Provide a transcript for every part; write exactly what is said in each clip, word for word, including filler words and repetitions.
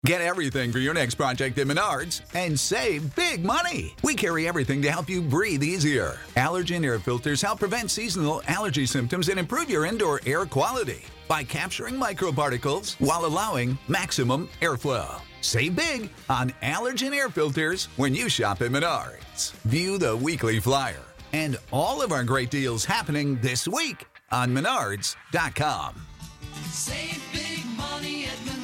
Get everything for your next project at Menards and save big money. We carry everything to help you breathe easier. Allergen air filters help prevent seasonal allergy symptoms and improve your indoor air quality by capturing microparticles while allowing maximum airflow. Save big on allergen air filters when you shop at Menards. View the weekly flyer and all of our great deals happening this week on Menards dot com. Save big money at Menards.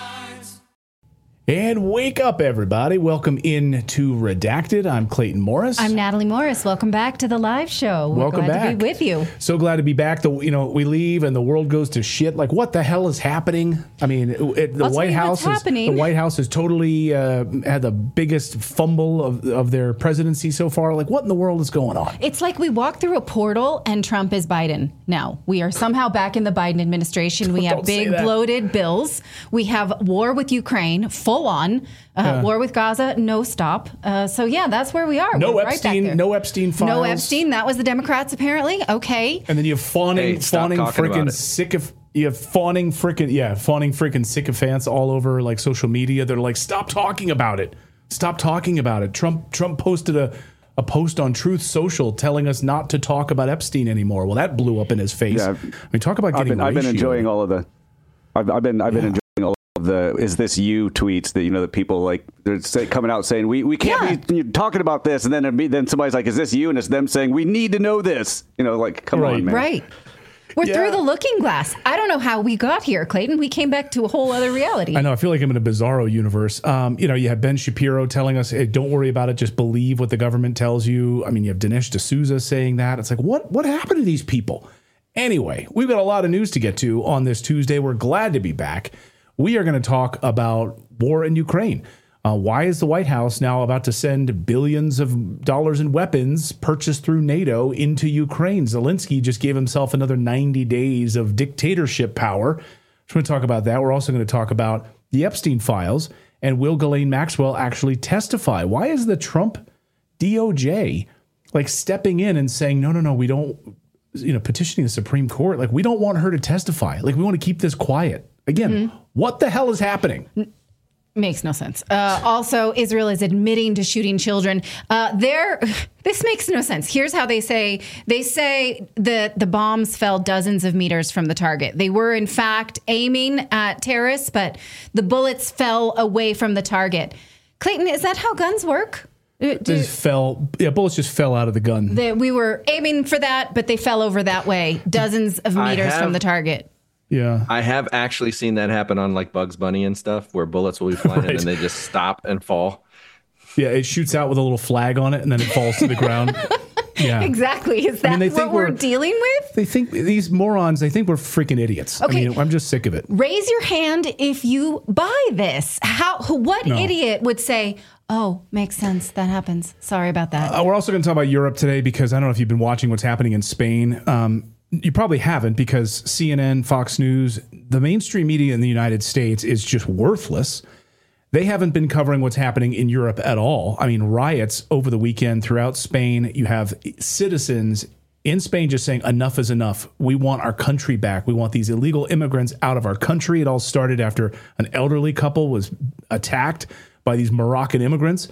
And wake up, everybody. Welcome in to Redacted. I'm Clayton Morris. I'm Natalie Morris. Welcome back to the live show. We're Welcome glad back. to be with you. So glad to be back. The, you know, we leave and the world goes to shit. Like, what the hell is happening? I mean, it, it, the I'll White tell you House what's is happening. the White House has totally uh, had the biggest fumble of of their presidency so far. Like, what in the world is going on? It's like we walk through a portal and Trump is Biden now. We are somehow back in the Biden administration. We have Don't say big that. bloated bills. We have war with Ukraine, full on. Uh, Yeah. War with Gaza, no stop. Uh, so yeah, that's where we are. No We're right back Epstein. there. No Epstein files. No Epstein. That was the Democrats apparently. Okay. And then you have fawning, Hey, stop fawning, talking about freaking it. sick of. You have fawning, freaking yeah, fawning, freaking sycophants all over like social media. They're like, stop talking about it. Stop talking about it. Trump Trump posted a. a post on Truth Social telling us not to talk about Epstein anymore. Well, that blew up in his face. Yeah, I mean, talk about I've getting been, I've been ratioed. enjoying all of the. I've, I've been I've been Yeah. enjoying all of the "Is this you?" tweets that you know that people like they're say, coming out saying we, we can't be talking about this, and then it'd be, then somebody's like, "Is this you?" And it's them saying we need to know this. You know, like come Right. on, man. Right. We're Yeah. through the looking glass. I don't know how we got here, Clayton. We came back to a whole other reality. I know. I feel like I'm in a bizarro universe. Um, you know, you have Ben Shapiro telling us, hey, don't worry about it. Just believe what the government tells you. I mean, you have Dinesh D'Souza saying that. It's like, what, what happened to these people? Anyway, we've got a lot of news to get to on this Tuesday. We're glad to be back. We are going to talk about war in Ukraine. Uh, why is the White House now about to send billions of dollars in weapons purchased through NATO into Ukraine? Zelensky just gave himself another ninety days of dictatorship power. Just want to talk about that. We're also going to talk about the Epstein files and will Ghislaine Maxwell actually testify? Why is the Trump D O J like stepping in and saying, no, no, no, we don't, you know, petitioning the Supreme Court? Like, we don't want her to testify. Like, we want to keep this quiet. Again, Mm-hmm. what the hell is happening? Makes no sense. Uh, also, Israel is admitting to shooting children. Uh, there, this makes no sense. Here's how they say: they say that the bombs fell dozens of meters from the target. They were, in fact, aiming at terrorists, but the bullets fell away from the target. Clayton, is that how guns work? Uh, They just fell. Yeah, bullets just fell out of the gun. that we were aiming for that, but they fell over that way, dozens of I meters have- from the target. Yeah. I have actually seen that happen on like Bugs Bunny and stuff, where bullets will be flying Right. and they just stop and fall. Yeah, it shoots out with a little flag on it and then it falls to the ground. Yeah. Exactly. Is that they what think we're, we're- dealing with? They think these morons, they think we're freaking idiots. Okay. I mean, I'm just sick of it. Raise your hand if you buy this. How? What No. idiot would say, "Oh, makes sense. That happens. Sorry about that." Uh, we're also going to talk about Europe today because I don't know if you've been watching what's happening in Spain. Um, you probably haven't because C N N, Fox News, the mainstream media in the United States is just worthless. They haven't been covering what's happening in Europe at all. I mean, riots over the weekend throughout Spain. You have citizens in Spain just saying enough is enough. We want our country back. We want these illegal immigrants out of our country. It all started after an elderly couple was attacked by these Moroccan immigrants.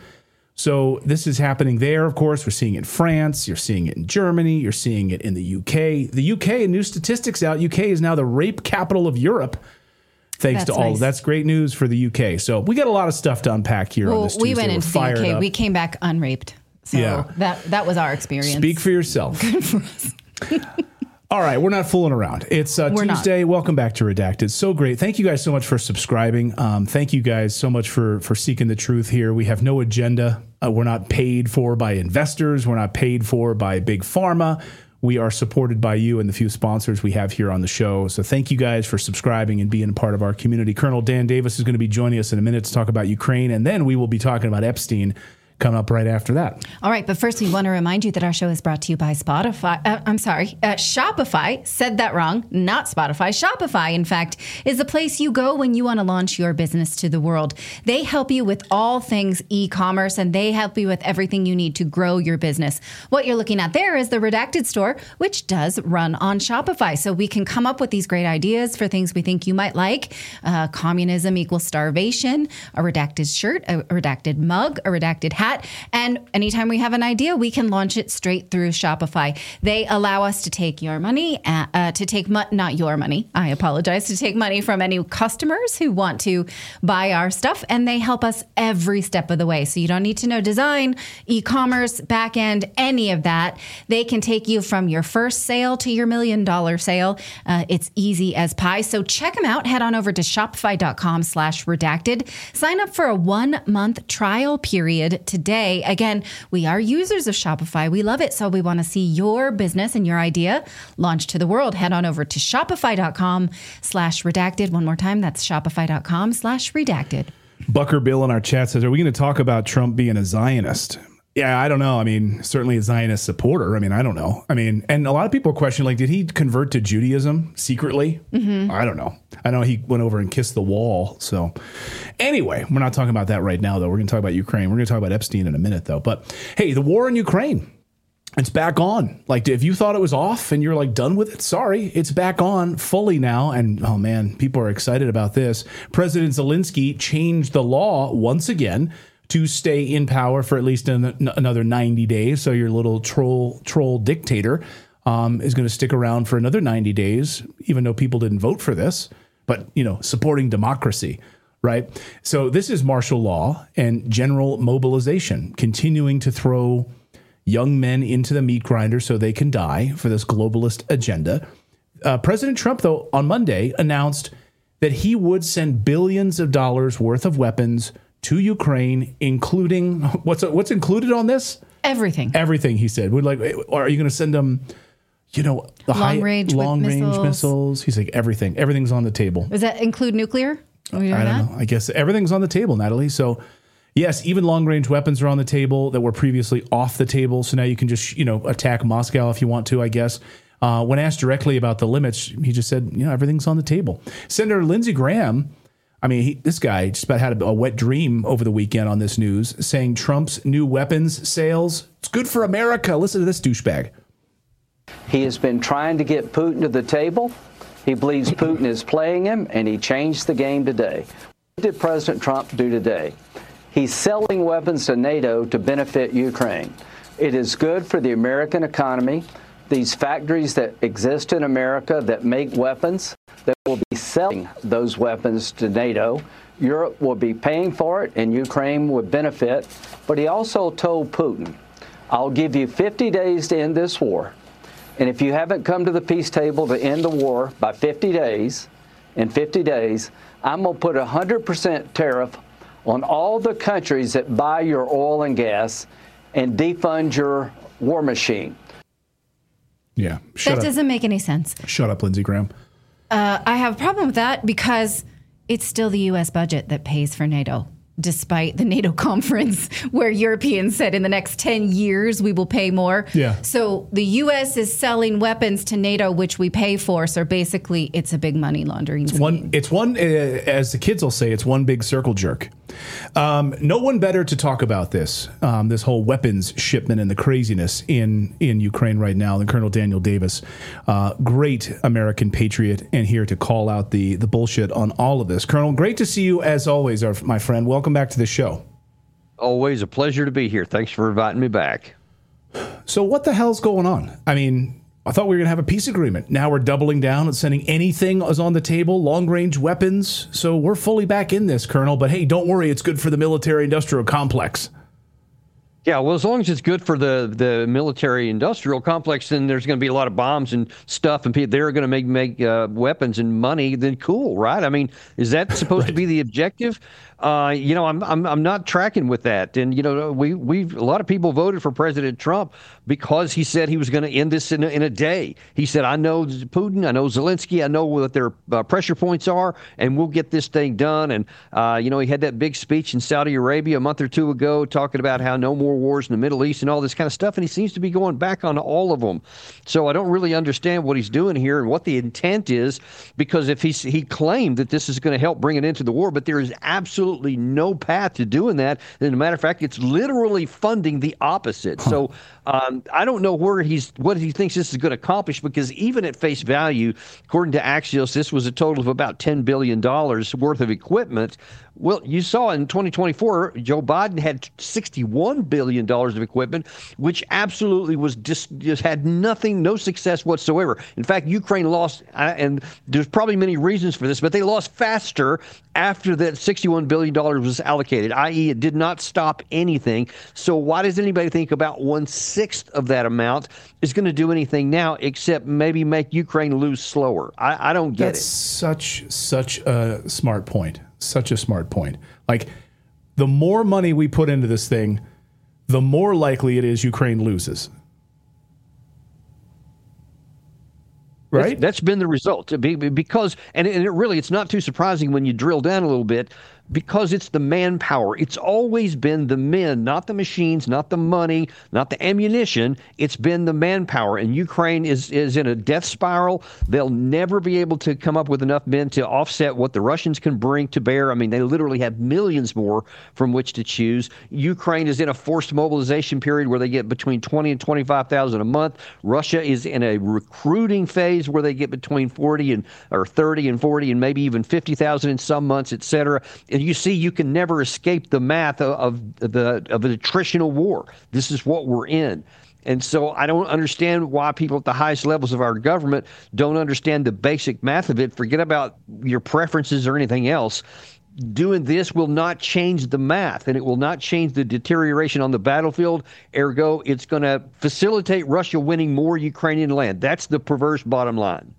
So this is happening there, of course. We're seeing it in France. You're seeing it in Germany. You're seeing it in the U K. The U K, new statistics out, U K is now the rape capital of Europe. Thanks That's to all. nice. That's great news for the U K. So we got a lot of stuff to unpack here on Well, this we Tuesday. went We're into the fired U K. up. We came back unraped. So Yeah. that that was our experience. Speak for yourself. All right, we're not fooling around. It's uh, We're not. Tuesday. Welcome back to Redacted. So great. Thank you guys so much for subscribing. Um, thank you guys so much for for seeking the truth here. We have no agenda. Uh, we're not paid for by investors. We're not paid for by big pharma. We are supported by you and the few sponsors we have here on the show. So thank you guys for subscribing and being a part of our community. Colonel Dan Davis is going to be joining us in a minute to talk about Ukraine, and then we will be talking about Epstein. coming up right after that. All right, but first we want to remind you that our show is brought to you by Spotify. Uh, I'm sorry, uh, Shopify. Said that wrong. Not Spotify. Shopify, in fact, is the place you go when you want to launch your business to the world. They help you with all things e-commerce, and they help you with everything you need to grow your business. What you're looking at there is the Redacted store, which does run on Shopify. So we can come up with these great ideas for things we think you might like. Uh, communism equals starvation, a redacted shirt, a redacted mug, a redacted hat. And anytime we have an idea, we can launch it straight through Shopify. They allow us to take your money, uh, uh, to take mo- not your money, I apologize, to take money from any customers who want to buy our stuff. And they help us every step of the way. So you don't need to know design, e-commerce, back end, any of that. They can take you from your first sale to your million dollar sale. Uh, it's easy as pie. So check them out. Head on over to shopify.com slash redacted. Sign up for a one month trial period today. Again, we are users of Shopify. We love it. So we want to see your business and your idea launched to the world. Head on over to shopify.com slash redacted. One more time. That's shopify.com slash redacted. Bucker Bill in our chat says, are we going to talk about Trump being a Zionist? Yeah, I don't know. I mean, certainly a Zionist supporter. I mean, I don't know. I mean, and a lot of people question, like, did he convert to Judaism secretly? Mm-hmm. I don't know. I know he went over and kissed the wall. So anyway, we're not talking about that right now, though. We're going to talk about Ukraine. We're going to talk about Epstein in a minute, though. But hey, the war in Ukraine, it's back on. Like, if you thought it was off and you're like done with it, sorry, it's back on fully now. And oh man, people are excited about this. President Zelensky changed the law once again to stay in power for at least an, another ninety days. So your little troll troll dictator um, is going to stick around for another ninety days, even though people didn't vote for this. But, you know, supporting democracy, right? So this is martial law and general mobilization, continuing to throw young men into the meat grinder so they can die for this globalist agenda. Uh, President Trump, though, on Monday announced that he would send billions of dollars worth of weapons to Ukraine, including what's what's included on this? Everything. Everything, he said. We're like, or are you going to send them, you know, the long high range long range missiles. missiles? He's like, everything. Everything's on the table. Does that include nuclear? Are we doing I don't that? know. I guess everything's on the table, Natalie. So yes, even long range weapons are on the table that were previously off the table. So now you can just, you know, attack Moscow if you want to, I guess. Uh, when asked directly about the limits, he just said, you know, everything's on the table. Senator Lindsey Graham, I mean, he, this guy just about had a, a wet dream over the weekend on this news, saying Trump's new weapons sales, it's good for America. Listen to this douchebag. He has been trying to get Putin to the table. He believes Putin is playing him, and he changed the game today. What did President Trump do today? He's selling weapons to NATO to benefit Ukraine. It is good for the American economy. These factories that exist in America that make weapons, that will be selling those weapons to NATO. Europe will be paying for it, and Ukraine would benefit. But he also told Putin, I'll give you fifty days to end this war. And if you haven't come to the peace table to end the war by fifty days, in fifty days, I'm going to put a one hundred percent tariff on all the countries that buy your oil and gas and defund your war machine. Yeah. Shut That up. doesn't make any sense. Shut up, Lindsey Graham. Uh, I have a problem with that because it's still the U S budget that pays for NATO, despite the NATO conference where Europeans said in the next ten years we will pay more. Yeah. So the U S is selling weapons to NATO, which we pay for. So basically, it's a big money laundering scheme. One, it's one, uh, as the kids will say, it's one big circle jerk. Um, no one better to talk about this, um, this whole weapons shipment and the craziness in, in Ukraine right now than Colonel Daniel Davis. Uh, great American patriot, and here to call out the, the bullshit on all of this. Colonel, great to see you as always, our, my friend. Welcome back to the show. Always a pleasure to be here. Thanks for inviting me back. So what the hell's going on? I mean, I thought we were going to have a peace agreement. Now we're doubling down and sending anything is on the table, long-range weapons. So we're fully back in this, Colonel. But hey, don't worry. It's good for the military-industrial complex. Yeah, well, as long as it's good for the, the military-industrial complex, then there's going to be a lot of bombs and stuff, and people, they're going to make make uh, weapons and money. Then cool, right? I mean, is that supposed right. to be the objective? Uh, you know, I'm I'm I'm not tracking with that. And you know, we we a lot of people voted for President Trump because he said he was going to end this in a, in a day. He said, "I know Putin, I know Zelensky, I know what their uh, pressure points are, and we'll get this thing done." And uh, you know, he had that big speech in Saudi Arabia a month or two ago, talking about how no more wars in the Middle East and all this kind of stuff. And he seems to be going back on all of them. So I don't really understand what he's doing here and what the intent is, because if he's he claimed that this is going to help bring it into the war, but there is absolutely Absolutely no path to doing that. As a matter of fact, it's literally funding the opposite. Huh. So um, I don't know where he's what he thinks this is going to accomplish, because even at face value, according to Axios, this was a total of about ten billion dollars worth of equipment. Well, you saw in twenty twenty-four, Joe Biden had sixty-one billion dollars of equipment, which absolutely was just, just had nothing, no success whatsoever. In fact, Ukraine lost, and there's probably many reasons for this, but they lost faster after that sixty-one billion dollars was allocated, that is it did not stop anything. So why does anybody think about one-sixth of that amount is going to do anything now except maybe make Ukraine lose slower? I, I don't get That's it. Such, such a smart point. Such a smart point. Like, the more money we put into this thing, the more likely it is Ukraine loses. Right? That's, that's been the result. Because, and it really, it's not too surprising when you drill down a little bit, because it's the manpower. It's always been the men, not the machines, not the money, not the ammunition. It's been the manpower. And Ukraine is, is in a death spiral. They'll never be able to come up with enough men to offset what the Russians can bring to bear. I mean, they literally have millions more from which to choose. Ukraine is in a forced mobilization period where they get between twenty and twenty-five thousand a month. Russia is in a recruiting phase where they get between forty and or thirty and forty and maybe even fifty thousand in some months, et cetera. And you see, you can never escape the math of, of the of an attritional war. This is what we're in. And so I don't understand why people at the highest levels of our government don't understand the basic math of it. Forget about your preferences or anything else. Doing this will not change the math, and it will not change the deterioration on the battlefield. Ergo, it's going to facilitate Russia winning more Ukrainian land. That's the perverse bottom line.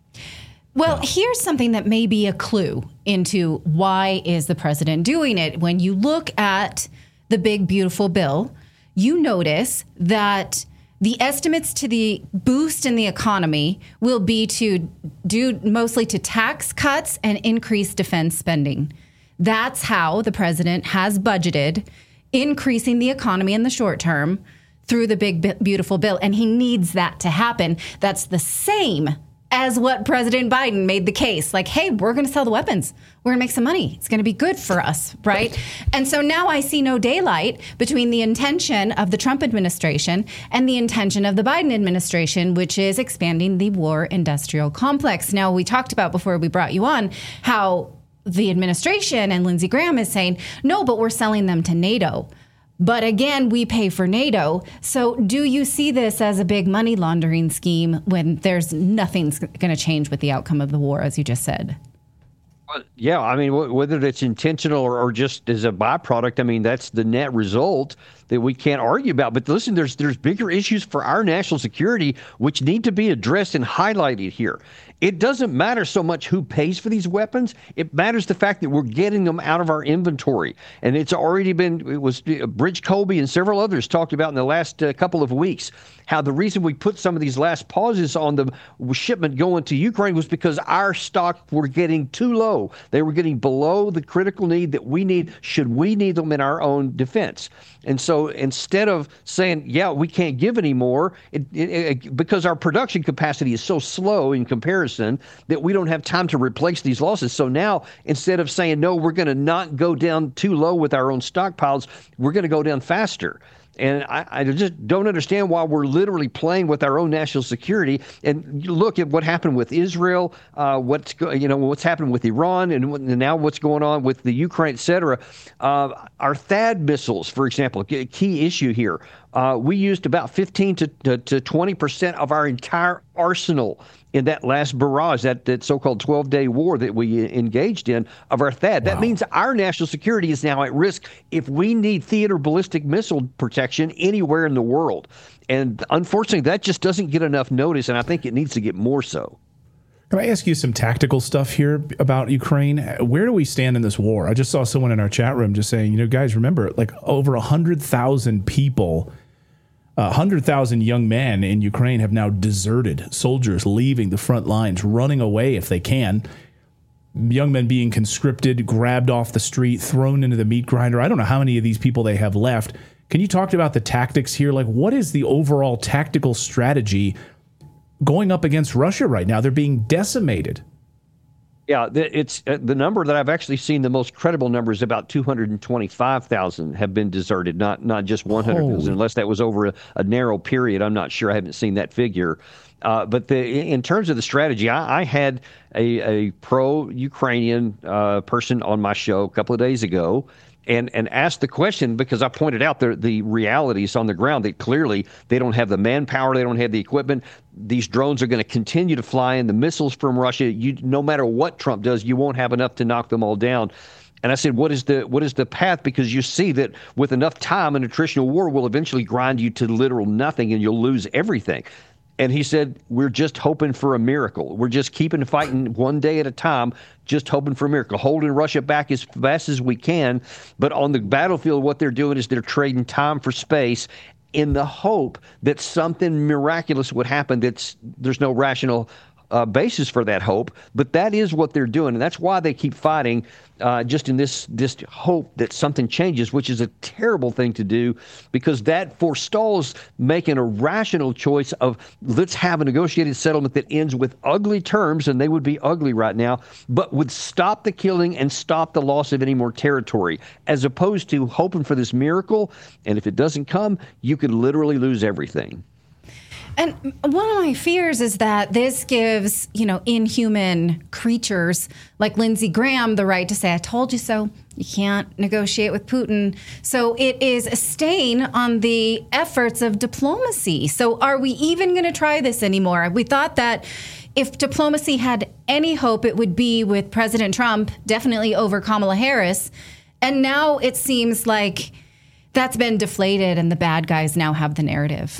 Well, here's something that may be a clue into why is the president doing it. When you look at the big, beautiful bill, you notice that the estimates to the boost in the economy will be to due mostly to tax cuts and increase defense spending. That's how the president has budgeted increasing the economy in the short term through the big, beautiful bill. And he needs that to happen. That's the same as what President Biden made the case. Like, hey, we're going to sell the weapons. We're going to make some money. It's going to be good for us, right? And so now I see no daylight between the intention of the Trump administration and the intention of the Biden administration, which is expanding the war industrial complex. Now, we talked about before we brought you on how the administration and Lindsey Graham is saying, no, but we're selling them to NATO. But again, we pay for NATO. So do you see this as a big money laundering scheme when there's nothing's going to change with the outcome of the war, as you just said? Well, yeah, I mean, w- whether it's intentional or, or just as a byproduct, I mean, that's the net result that we can't argue about. But listen, there's there's bigger issues for our national security which need to be addressed and highlighted here. It doesn't matter so much who pays for these weapons. It matters the fact that we're getting them out of our inventory. And it's already been, it was Bridge Colby and several others talked about in the last uh, couple of weeks, how the reason we put some of these last pauses on the shipment going to Ukraine was because our stock were getting too low. They were getting below the critical need that we need, should we need them in our own defense. And so instead of saying, yeah, we can't give any more, it, it, it, because our production capacity is so slow in comparison that we don't have time to replace these losses. So now, instead of saying, no, we're going to not go down too low with our own stockpiles, we're going to go down faster. And I, I just don't understand why we're literally playing with our own national security. And you look at what happened with Israel, uh, what's go, you know what's happened with Iran, and, what, and now what's going on with the Ukraine, et cetera. Uh, our THAAD missiles, for example, a key issue here. Uh, we used about fifteen to twenty percent of our entire arsenal in that last barrage, that, that so-called twelve-day war that we engaged in of our THAAD. Wow. That means our national security is now at risk if we need theater ballistic missile protection anywhere in the world. And unfortunately, that just doesn't get enough notice, and I think it needs to get more so. Can I ask you some tactical stuff here about Ukraine? Where do we stand in this war? I just saw someone in our chat room just saying, you know, guys, remember, like over one hundred thousand people, uh, one hundred thousand young men in Ukraine have now deserted, soldiers leaving the front lines, running away if they can. Young men being conscripted, grabbed off the street, thrown into the meat grinder. I don't know how many of these people they have left. Can you talk about the tactics here? Like, what is the overall tactical strategy going up against Russia right now? They're being decimated. Yeah, it's uh, the number that I've actually seen, the most credible number is about two hundred twenty-five thousand have been deserted, not not just one hundred thousand, unless that was over a, a narrow period. I'm not sure. I haven't seen that figure. Uh, but the, in terms of the strategy, I, I had a, a pro-Ukrainian uh, person on my show a couple of days ago, and and asked the question because I pointed out the the realities on the ground that clearly they don't have the manpower, they don't have the equipment. These drones are going to continue to fly in. The missiles from Russia, you no matter what Trump does, you won't have enough to knock them all down. And I said, what is the what is the path? Because you see that with enough time, an attritional war will eventually grind you to literal nothing, and you'll lose everything. And he said, we're just hoping for a miracle. We're just keeping fighting one day at a time, just hoping for a miracle, holding Russia back as fast as we can. But on the battlefield, what they're doing is they're trading time for space in the hope that something miraculous would happen. That's there's no rational uh, basis for that hope, but that is what they're doing. And that's why they keep fighting uh, just in this, this hope that something changes, which is a terrible thing to do because that forestalls making a rational choice of let's have a negotiated settlement that ends with ugly terms, and they would be ugly right now, but would stop the killing and stop the loss of any more territory, as opposed to hoping for this miracle. And if it doesn't come, you could literally lose everything. And one of my fears is that this gives, you know, inhuman creatures like Lindsey Graham the right to say, I told you so. You can't negotiate with Putin. So it is a stain on the efforts of diplomacy. So are we even going to try this anymore? We thought that if diplomacy had any hope, it would be with President Trump, definitely over Kamala Harris. And now it seems like that's been deflated and the bad guys now have the narrative.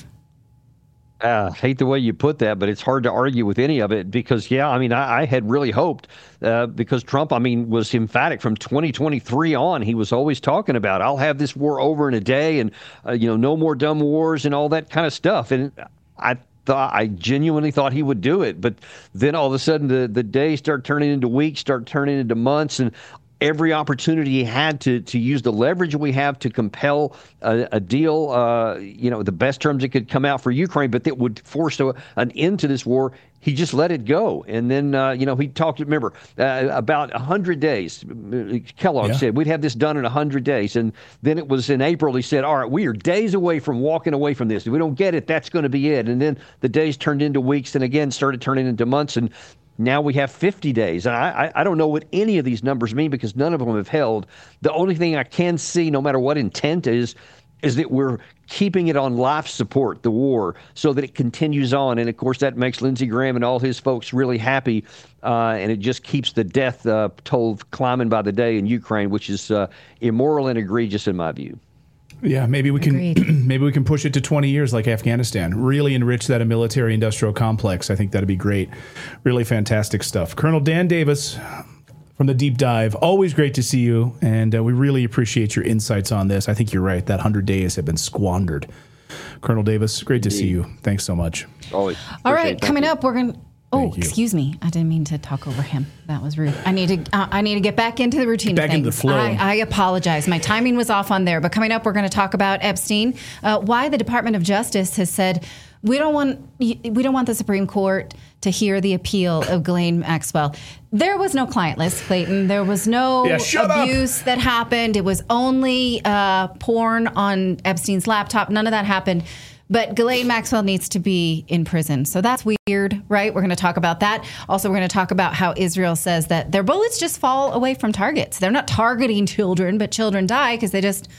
Uh, hate the way you put that, but it's hard to argue with any of it because, yeah, I mean, I, I had really hoped uh, because Trump, I mean, was emphatic from twenty twenty-three on. He was always talking about, I'll have this war over in a day and, uh, you know, no more dumb wars and all that kind of stuff. And I thought, I genuinely thought he would do it. But then all of a sudden the, the days start turning into weeks, start turning into months, and every opportunity he had to to use the leverage we have to compel a, a deal, uh, you know, the best terms that could come out for Ukraine, but that would force a, an end to this war, he just let it go. And then, uh, you know, he talked, remember, uh, about one hundred days. Kellogg yeah. said, we'd have this done in one hundred days. And then it was in April, he said, all right, we are days away from walking away from this. If we don't get it, that's going to be it. And then the days turned into weeks and again started turning into months. And now we have fifty days. And I, I don't know what any of these numbers mean because none of them have held. The only thing I can see, no matter what intent is, is that we're keeping it on life support, the war, so that it continues on. And, of course, that makes Lindsey Graham and all his folks really happy. Uh, and it just keeps the death uh, toll climbing by the day in Ukraine, which is uh, immoral and egregious in my view. Yeah, maybe we can maybe we can push it to twenty years like Afghanistan. Really enrich that a military-industrial complex. I think that'd be great. Really fantastic stuff. Colonel Dan Davis from the Deep Dive. Always great to see you, and uh, we really appreciate your insights on this. I think you're right. That one hundred days have been squandered. Colonel Davis, great to see you. Thanks so much. Always. All right, coming you. up, we're going to... Oh, excuse me. I didn't mean to talk over him. That was rude. I need to. Uh, I need to get back into the routine. Get back things. into the flow. I, I apologize. My timing was off on there. But coming up, we're going to talk about Epstein. Uh, why the Department of Justice has said we don't want we don't want the Supreme Court to hear the appeal of Ghislaine Maxwell. There was no client list, Clayton. There was no yeah, abuse up. that happened. It was only uh, porn on Epstein's laptop. None of that happened. But Ghislaine Maxwell needs to be in prison. So that's weird, right? We're going to talk about that. Also, we're going to talk about how Israel says that their bullets just fall away from targets. They're not targeting children, but children die because they just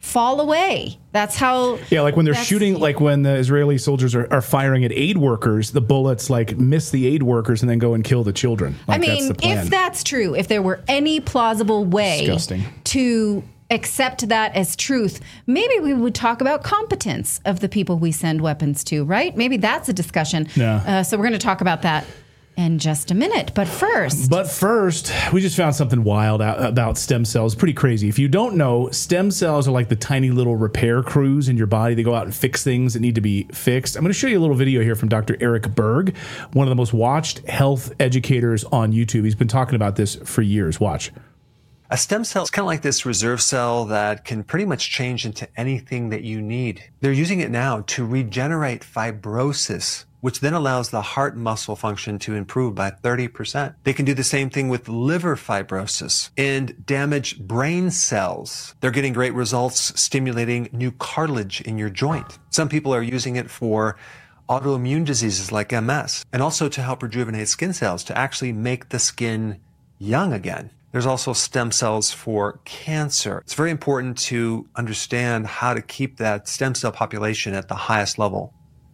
fall away. That's how. Yeah, like when they're that's- shooting, like when the Israeli soldiers are, are firing at aid workers, the bullets like miss the aid workers and then go and kill the children. Like, I mean, that's the plan. if that's true, if there were any plausible way Disgusting. to accept that as truth, maybe we would talk about competence of the people we send weapons to, right? Maybe that's a discussion. Yeah. Uh, so we're going to talk about that in just a minute. But first, But first, we just found something wild out about stem cells. Pretty crazy. If you don't know, stem cells are like the tiny little repair crews in your body. They go out and fix things that need to be fixed. I'm going to show you a little video here from Doctor Eric Berg, one of the most watched health educators on YouTube. He's been talking about this for years. Watch. A stem cell is kind of like this reserve cell that can pretty much change into anything that you need. They're using it now to regenerate fibrosis, which then allows the heart muscle function to improve by thirty percent. They can do the same thing with liver fibrosis and damaged brain cells. They're getting great results stimulating new cartilage in your joint. Some people are using it for autoimmune diseases like M S, and also to help rejuvenate skin cells to actually make the skin young again. There's also stem cells for cancer. It's very important to understand how to keep that stem cell population at the highest level.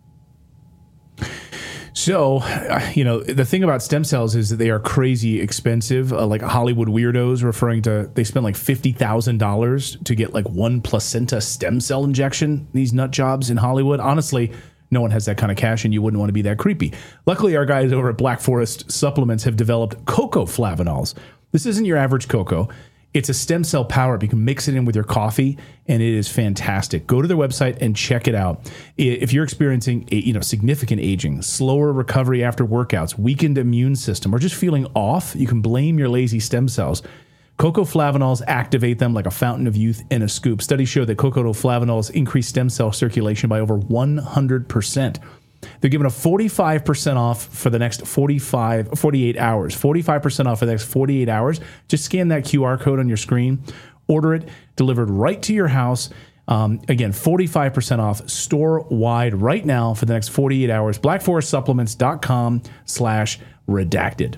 So, uh, you know, the thing about stem cells is that they are crazy expensive. Uh, like Hollywood weirdos referring to, they spend like fifty thousand dollars to get like one placenta stem cell injection. These nut jobs in Hollywood. Honestly, no one has that kind of cash and you wouldn't want to be that creepy. Luckily, our guys over at Black Forest Supplements have developed cocoa flavanols. This isn't your average cocoa. It's a stem cell power-up. You can mix it in with your coffee, and it is fantastic. Go to their website and check it out. If you're experiencing you know significant aging, slower recovery after workouts, weakened immune system, or just feeling off, you can blame your lazy stem cells. Cocoa flavanols activate them like a fountain of youth in a scoop. Studies show that cocoa flavanols increase stem cell circulation by over one hundred percent. They're giving a forty-five percent off for the next forty-five, forty-eight hours. forty-five percent off for the next forty-eight hours. Just scan that Q R code on your screen. Order it, delivered right to your house. Um, again, forty-five percent off store-wide right now for the next forty-eight hours. blackforestsupplements.com slash redacted.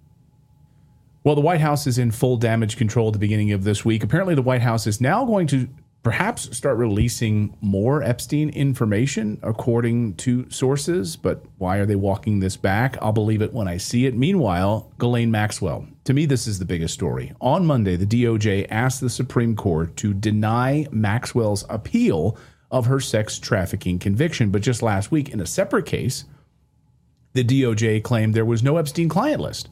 Well, the White House is in full damage control at the beginning of this week. Apparently, the White House is now going to perhaps start releasing more Epstein information, according to sources. But why are they walking this back? I'll believe it when I see it. Meanwhile, Ghislaine Maxwell. To me, this is the biggest story. On Monday, the D O J asked the Supreme Court to deny Maxwell's appeal of her sex trafficking conviction. But just last week, in a separate case, the D O J claimed there was no Epstein client list.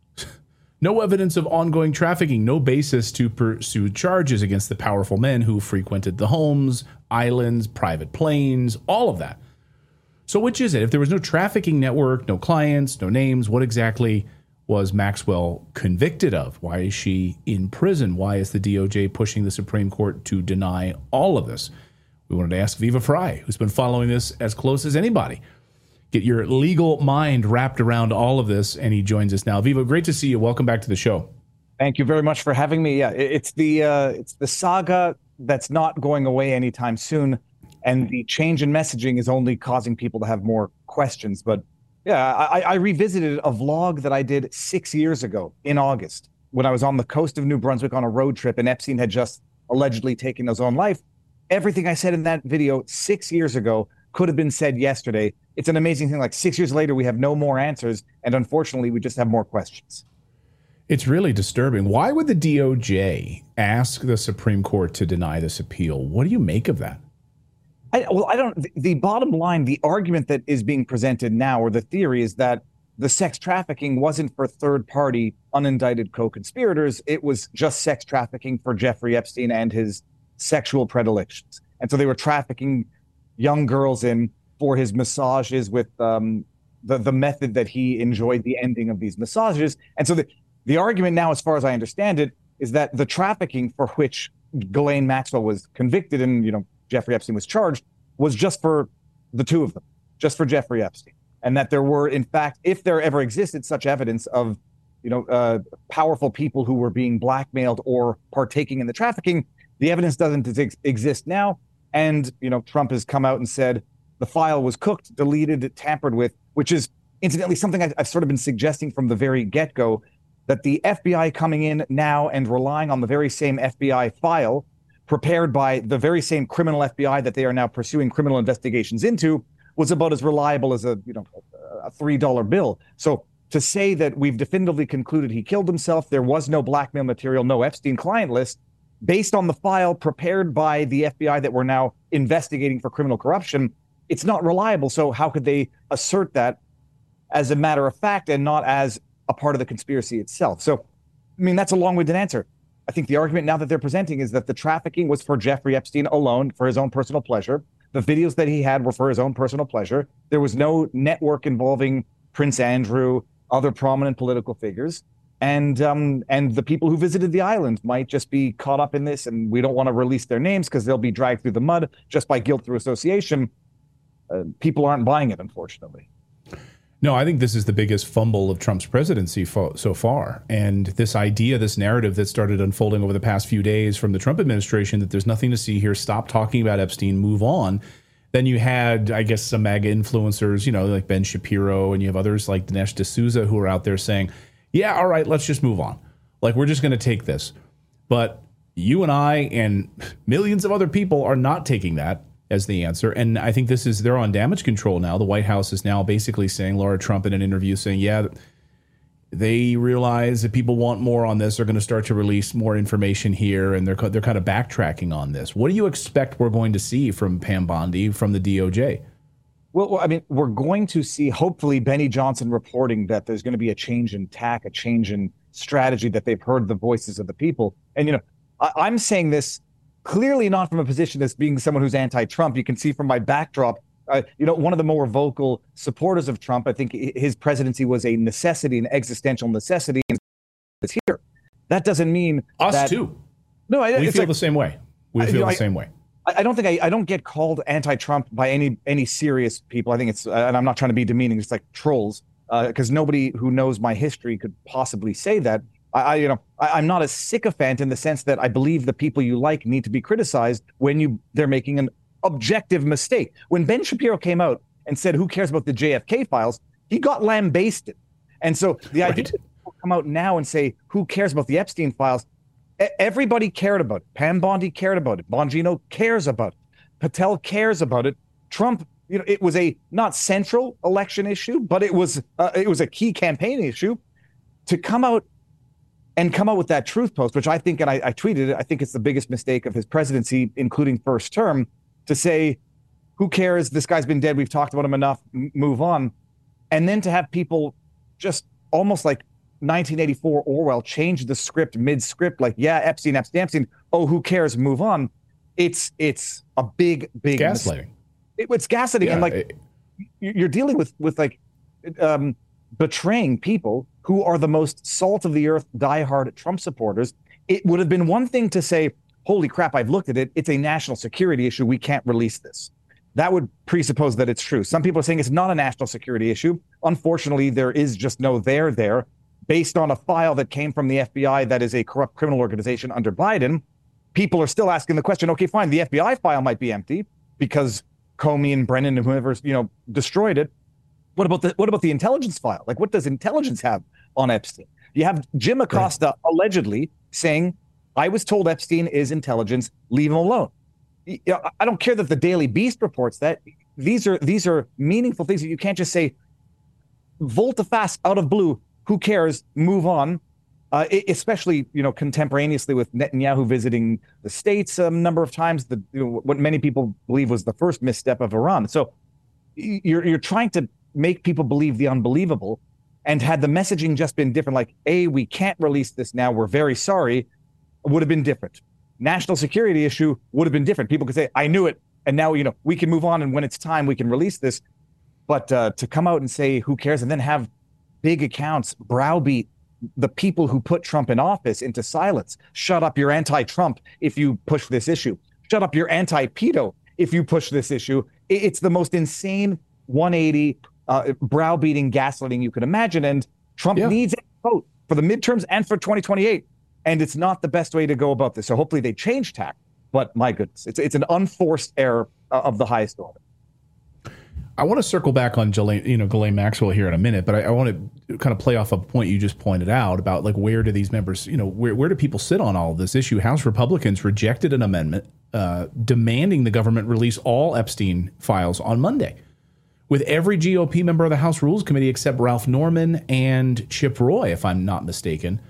No evidence of ongoing trafficking, no basis to pursue charges against the powerful men who frequented the homes, islands, private planes, all of that. So which is it? If there was no trafficking network, no clients, no names, what exactly was Maxwell convicted of? Why is she in prison? Why is the D O J pushing the Supreme Court to deny all of this? We wanted to ask Viva Frei, who's been following this as close as anybody. Get your legal mind wrapped around all of this, and he joins us now. Viva, great to see you. Welcome back to the show. Thank you very much for having me. Yeah, it's the uh, it's the saga that's not going away anytime soon, and the change in messaging is only causing people to have more questions. But yeah, I, I revisited a vlog that I did six years ago in August when I was on the coast of New Brunswick on a road trip, and Epstein had just allegedly taken his own life. Everything I said in that video six years ago could have been said yesterday. It's an amazing thing. Like six years later, we have no more answers. And unfortunately, we just have more questions. It's really disturbing. Why would the D O J ask the Supreme Court to deny this appeal? What do you make of that? I, well, I don't. The, the bottom line, the argument that is being presented now, or the theory, is that the sex trafficking wasn't for third-party, unindicted co-conspirators. It was just sex trafficking for Jeffrey Epstein and his sexual predilections. And so they were trafficking young girls in for his massages with um, the, the method that he enjoyed the ending of these massages. And so the, the argument now, as far as I understand it, is that the trafficking for which Ghislaine Maxwell was convicted and, you know, Jeffrey Epstein was charged was just for the two of them, just for Jeffrey Epstein. And that there were, in fact, if there ever existed such evidence of, you know, uh, powerful people who were being blackmailed or partaking in the trafficking, the evidence doesn't ex- exist now. And, you know, Trump has come out and said the file was cooked, deleted, tampered with, which is incidentally something I've, I've sort of been suggesting from the very get-go, that the F B I coming in now and relying on the very same F B I file prepared by the very same criminal F B I that they are now pursuing criminal investigations into, was about as reliable as a, you know, a three dollar bill. So to say that we've definitively concluded he killed himself, there was no blackmail material, no Epstein client list, based on the file prepared by the F B I that we're now investigating for criminal corruption, it's not reliable. So how could they assert that as a matter of fact and not as a part of the conspiracy itself? So, I mean, that's a long-winded answer. I think the argument now that they're presenting is that the trafficking was for Jeffrey Epstein alone, for his own personal pleasure. The videos that he had were for his own personal pleasure. There was no network involving Prince Andrew, other prominent political figures. And um, and the people who visited the island might just be caught up in this, and we don't want to release their names because they'll be dragged through the mud just by guilt through association. Uh, people aren't buying it, unfortunately. No, I think this is the biggest fumble of Trump's presidency fo- so far. And this idea, this narrative that started unfolding over the past few days from the Trump administration that there's nothing to see here, stop talking about Epstein, move on. Then you had, I guess, some MAGA influencers, you know, like Ben Shapiro, and you have others like Dinesh D'Souza who are out there saying, yeah, all right, let's just move on. Like, we're just going to take this. But you and I and millions of other people are not taking that as the answer. And I think this is, they're on damage control now. The White House is now basically saying, Laura Trump in an interview saying, yeah, they realize that people want more on this. They're going to start to release more information here. And they're, they're kind of backtracking on this. What do you expect we're going to see from Pam Bondi, from the D O J? Well, I mean, we're going to see, hopefully, Benny Johnson reporting that there's going to be a change in tack, a change in strategy, that they've heard the voices of the people. And, you know, I, I'm saying this clearly not from a position as being someone who's anti-Trump. You can see from my backdrop, uh, you know, one of the more vocal supporters of Trump, I think his presidency was a necessity, an existential necessity. And it's here. That doesn't mean us that, too. No, I, we it's feel like, the same way. We I, feel you know, the I, same way. I don't think I, I don't get called anti-Trump by any any serious people. I think it's, uh, and I'm not trying to be demeaning, it's like trolls, because uh, nobody who knows my history could possibly say that. I, I you know, I, I'm not a sycophant in the sense that I believe the people you like need to be criticized when you they're making an objective mistake. When Ben Shapiro came out and said, "Who cares about the J F K files?" he got lambasted, and so the idea right. that people come out now and say, "Who cares about the Epstein files?" Everybody cared about it. Pam Bondi cared about it. Bongino cares about it. Patel cares about it. Trump, you know, it was a not central election issue, but it was uh, it was a key campaign issue. To come out and come out with that truth post, which I think, and I, I tweeted it, I think it's the biggest mistake of his presidency, including first term, to say, "Who cares? This guy's been dead. We've talked about him enough. M- move on," and then to have people just almost like nineteen eighty-four Orwell change the script mid-script, like, yeah, Epstein, Epstein, Epstein. Oh, who cares? Move on. It's it's a big, big gaslighting. It, it's gaslighting, Yeah, and like it, you're dealing with with like um, betraying people who are the most salt of the earth, diehard Trump supporters. It would have been one thing to say, "Holy crap, I've looked at it. It's a national security issue. We can't release this." That would presuppose that it's true. Some people are saying it's not a national security issue. Unfortunately, there is just no there there. Based on a file that came from the F B I that is a corrupt criminal organization under Biden, people are still asking the question, okay, fine, the F B I file might be empty because Comey and Brennan and whoever, you know, destroyed it. What about the what about the intelligence file? Like, what does intelligence have on Epstein? You have Jim Acosta right. allegedly saying, "I was told Epstein is intelligence, leave him alone." You know, I don't care that the Daily Beast reports that. These are these are meaningful things that you can't just say volte-face out of blue. Who cares? Move on. Uh, especially, you know, contemporaneously with Netanyahu visiting the States a number of times, the you know, what many people believe was the first misstep of Iran. So you're you're trying to make people believe the unbelievable, and had the messaging just been different, like, A, we can't release this now, we're very sorry, would have been different. National security issue would have been different. People could say, I knew it, and now, you know, we can move on, and when it's time, we can release this. But uh, to come out and say, who cares, and then have big accounts browbeat the people who put Trump in office into silence. Shut up, you're anti-Trump if you push this issue. Shut up, you're anti-pedo if you push this issue. It's the most insane one eighty uh, browbeating gaslighting you could imagine. And Trump yeah. needs a vote for the midterms and for twenty twenty-eight. And it's not the best way to go about this. So hopefully they change tack. But my goodness, it's it's an unforced error of the highest order. I want to circle back on Ghislaine, you know, Ghislaine Maxwell here in a minute, but I, I want to kind of play off a point you just pointed out about like where do these members, you know, where where do people sit on all of this issue? House Republicans rejected an amendment uh, demanding the government release all Epstein files on Monday, with every G O P member of the House Rules Committee except Ralph Norman and Chip Roy, if I'm not mistaken,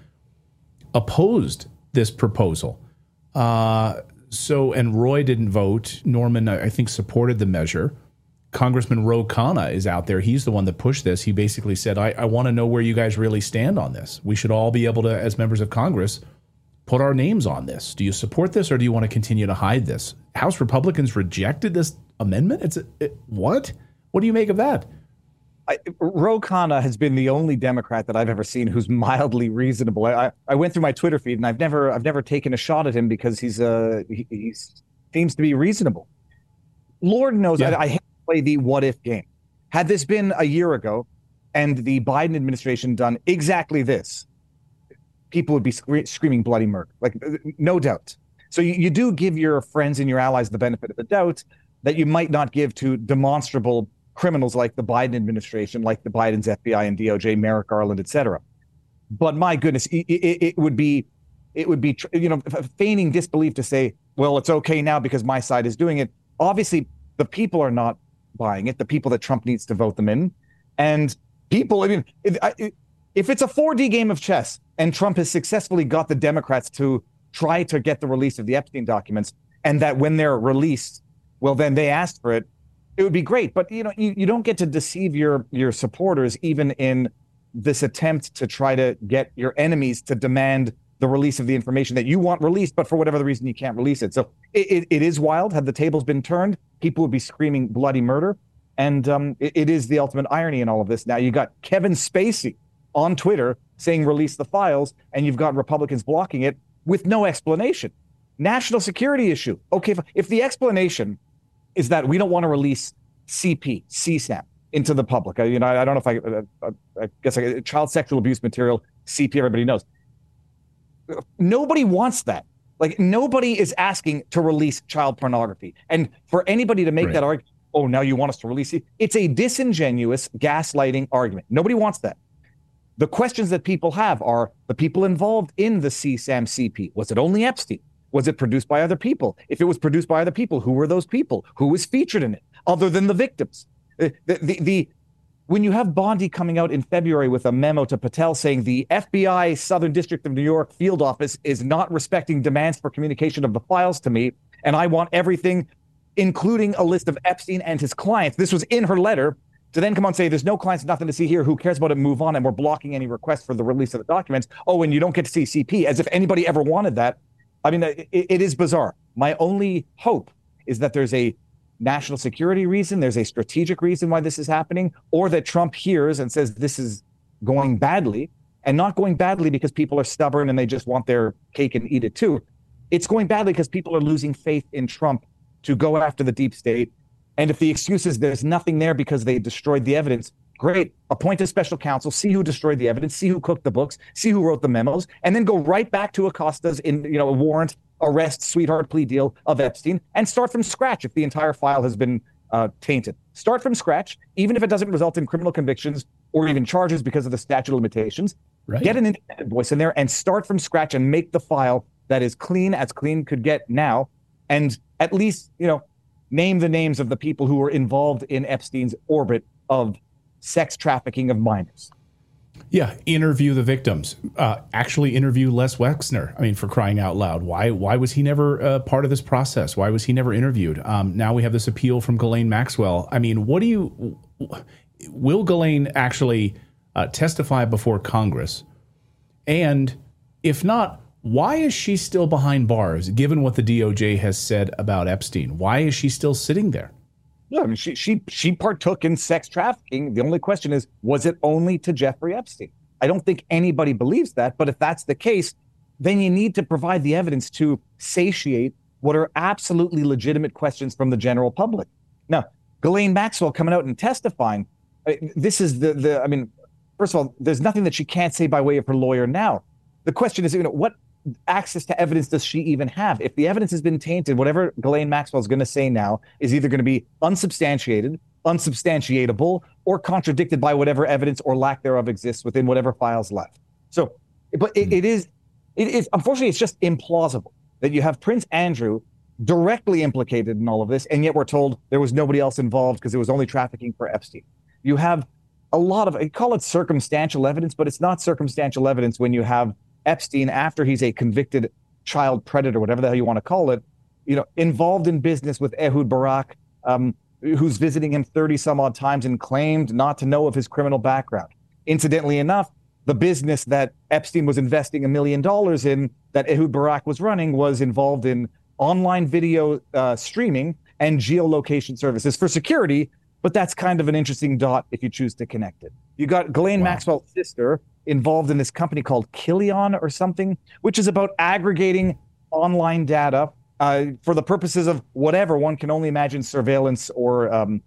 opposed this proposal. Uh, so, and Roy didn't vote. Norman, I think, supported the measure. Congressman Ro Khanna is out there. He's the one that pushed this. He basically said, I, I want to know where you guys really stand on this. We should all be able to, as members of Congress, put our names on this. Do you support this or do you want to continue to hide this? House Republicans rejected this amendment? It's a, it, what? What do you make of that? I, Ro Khanna has been the only Democrat that I've ever seen who's mildly reasonable. I, I went through my Twitter feed and I've never I've never taken a shot at him because he's uh he he's, seems to be reasonable. Lord knows yeah. I, I hate to play the what if game. Had this been a year ago and the Biden administration done exactly this, people would be sc- screaming bloody murder, like no doubt. So you, you do give your friends and your allies the benefit of the doubt that you might not give to demonstrable criminals like the Biden administration, like the Biden's F B I and D O J, Merrick Garland, et cetera. But my goodness, it, it, it would be, it would be, you know, feigning disbelief to say, well, it's okay now because my side is doing it. Obviously, the people are not buying it. The people that Trump needs to vote them in, and people. I mean, if, if it's a four D game of chess and Trump has successfully got the Democrats to try to get the release of the Epstein documents, and that when they're released, well, then they asked for it. It would be great, but you know, you, you don't get to deceive your your supporters even in this attempt to try to get your enemies to demand the release of the information that you want released, but for whatever the reason you can't release it. So it, it, it is wild. Had the tables been turned, people would be screaming bloody murder, and um, it, it is the ultimate irony in all of this. Now you got Kevin Spacey on Twitter saying release the files, and you've got Republicans blocking it with no explanation. National security issue. Okay, if, if the explanation is that we don't want to release C P, C SAM into the public. I, you know, I, I don't know if I, uh, I guess I, child sexual abuse material, C P, everybody knows. Nobody wants that. Like nobody is asking to release child pornography. And for anybody to make right. that argument, oh, now you want us to release it. It's a disingenuous gaslighting argument. Nobody wants that. The questions that people have are the people involved in the C SAM C P. Was it only Epstein? Was it produced by other people? If it was produced by other people, who were those people? Who was featured in it, other than the victims? The, the, the, the when you have Bondi coming out in February with a memo to Patel saying the F B I Southern District of New York field office is not respecting demands for communication of the files to me, and I want everything, including a list of Epstein and his clients. This was in her letter. To then come on and say, there's no clients, nothing to see here. Who cares about it? Move on. And we're blocking any request for the release of the documents. Oh, and you don't get to see C P, as if anybody ever wanted that. I mean, it, it is bizarre. My only hope is that there's a national security reason, there's a strategic reason why this is happening, or that Trump hears and says this is going badly, and not going badly because people are stubborn and they just want their cake and eat it too. It's going badly because people are losing faith in Trump to go after the deep state. And if the excuse is there's nothing there because they destroyed the evidence, great. Appoint a special counsel, see who destroyed the evidence, see who cooked the books, see who wrote the memos, and then go right back to Acosta's in you know a warrant, arrest, sweetheart plea deal of Epstein, and start from scratch if the entire file has been uh, tainted. Start from scratch, even if it doesn't result in criminal convictions or even charges because of the statute of limitations. Right. Get an independent voice in there and start from scratch and make the file that is clean as clean could get now, and at least you know name the names of the people who were involved in Epstein's orbit of sex trafficking of minors. Yeah, interview the victims. Uh, actually interview Les Wexner. I mean, for crying out loud. Why Why was he never uh, part of this process? Why was he never interviewed? Um, now we have this appeal from Ghislaine Maxwell. I mean, what do you... Will Ghislaine actually uh, testify before Congress? And if not, why is she still behind bars, given what the D O J has said about Epstein? Why is she still sitting there? Yeah, I mean, she she she partook in sex trafficking. The only question is, was it only to Jeffrey Epstein? I don't think anybody believes that. But if that's the case, then you need to provide the evidence to satiate what are absolutely legitimate questions from the general public. Now, Ghislaine Maxwell coming out and testifying, this is the the. I mean, first of all, there's nothing that she can't say by way of her lawyer now. The question is, you know, what access to evidence does she even have? If the evidence has been tainted, whatever Ghislaine Maxwell is going to say now is either going to be unsubstantiated unsubstantiatable or contradicted by whatever evidence or lack thereof exists within whatever files left. So, but it, it is, it is, unfortunately, it's just implausible that you have Prince Andrew directly implicated in all of this, and yet we're told there was nobody else involved because it was only trafficking for Epstein. You have a lot of, I call it circumstantial evidence, but it's not circumstantial evidence when you have Epstein, after he's a convicted child predator, whatever the hell you want to call it, you know, involved in business with Ehud Barak, um, who's visiting him thirty some odd times and claimed not to know of his criminal background. Incidentally enough, the business that Epstein was investing a million dollars in, that Ehud Barak was running, was involved in online video uh, streaming and geolocation services for security. But that's kind of an interesting dot if you choose to connect it. You got Ghislaine wow. Maxwell's sister involved in this company called Kilion or something, which is about aggregating online data uh, for the purposes of whatever one can only imagine, surveillance or um,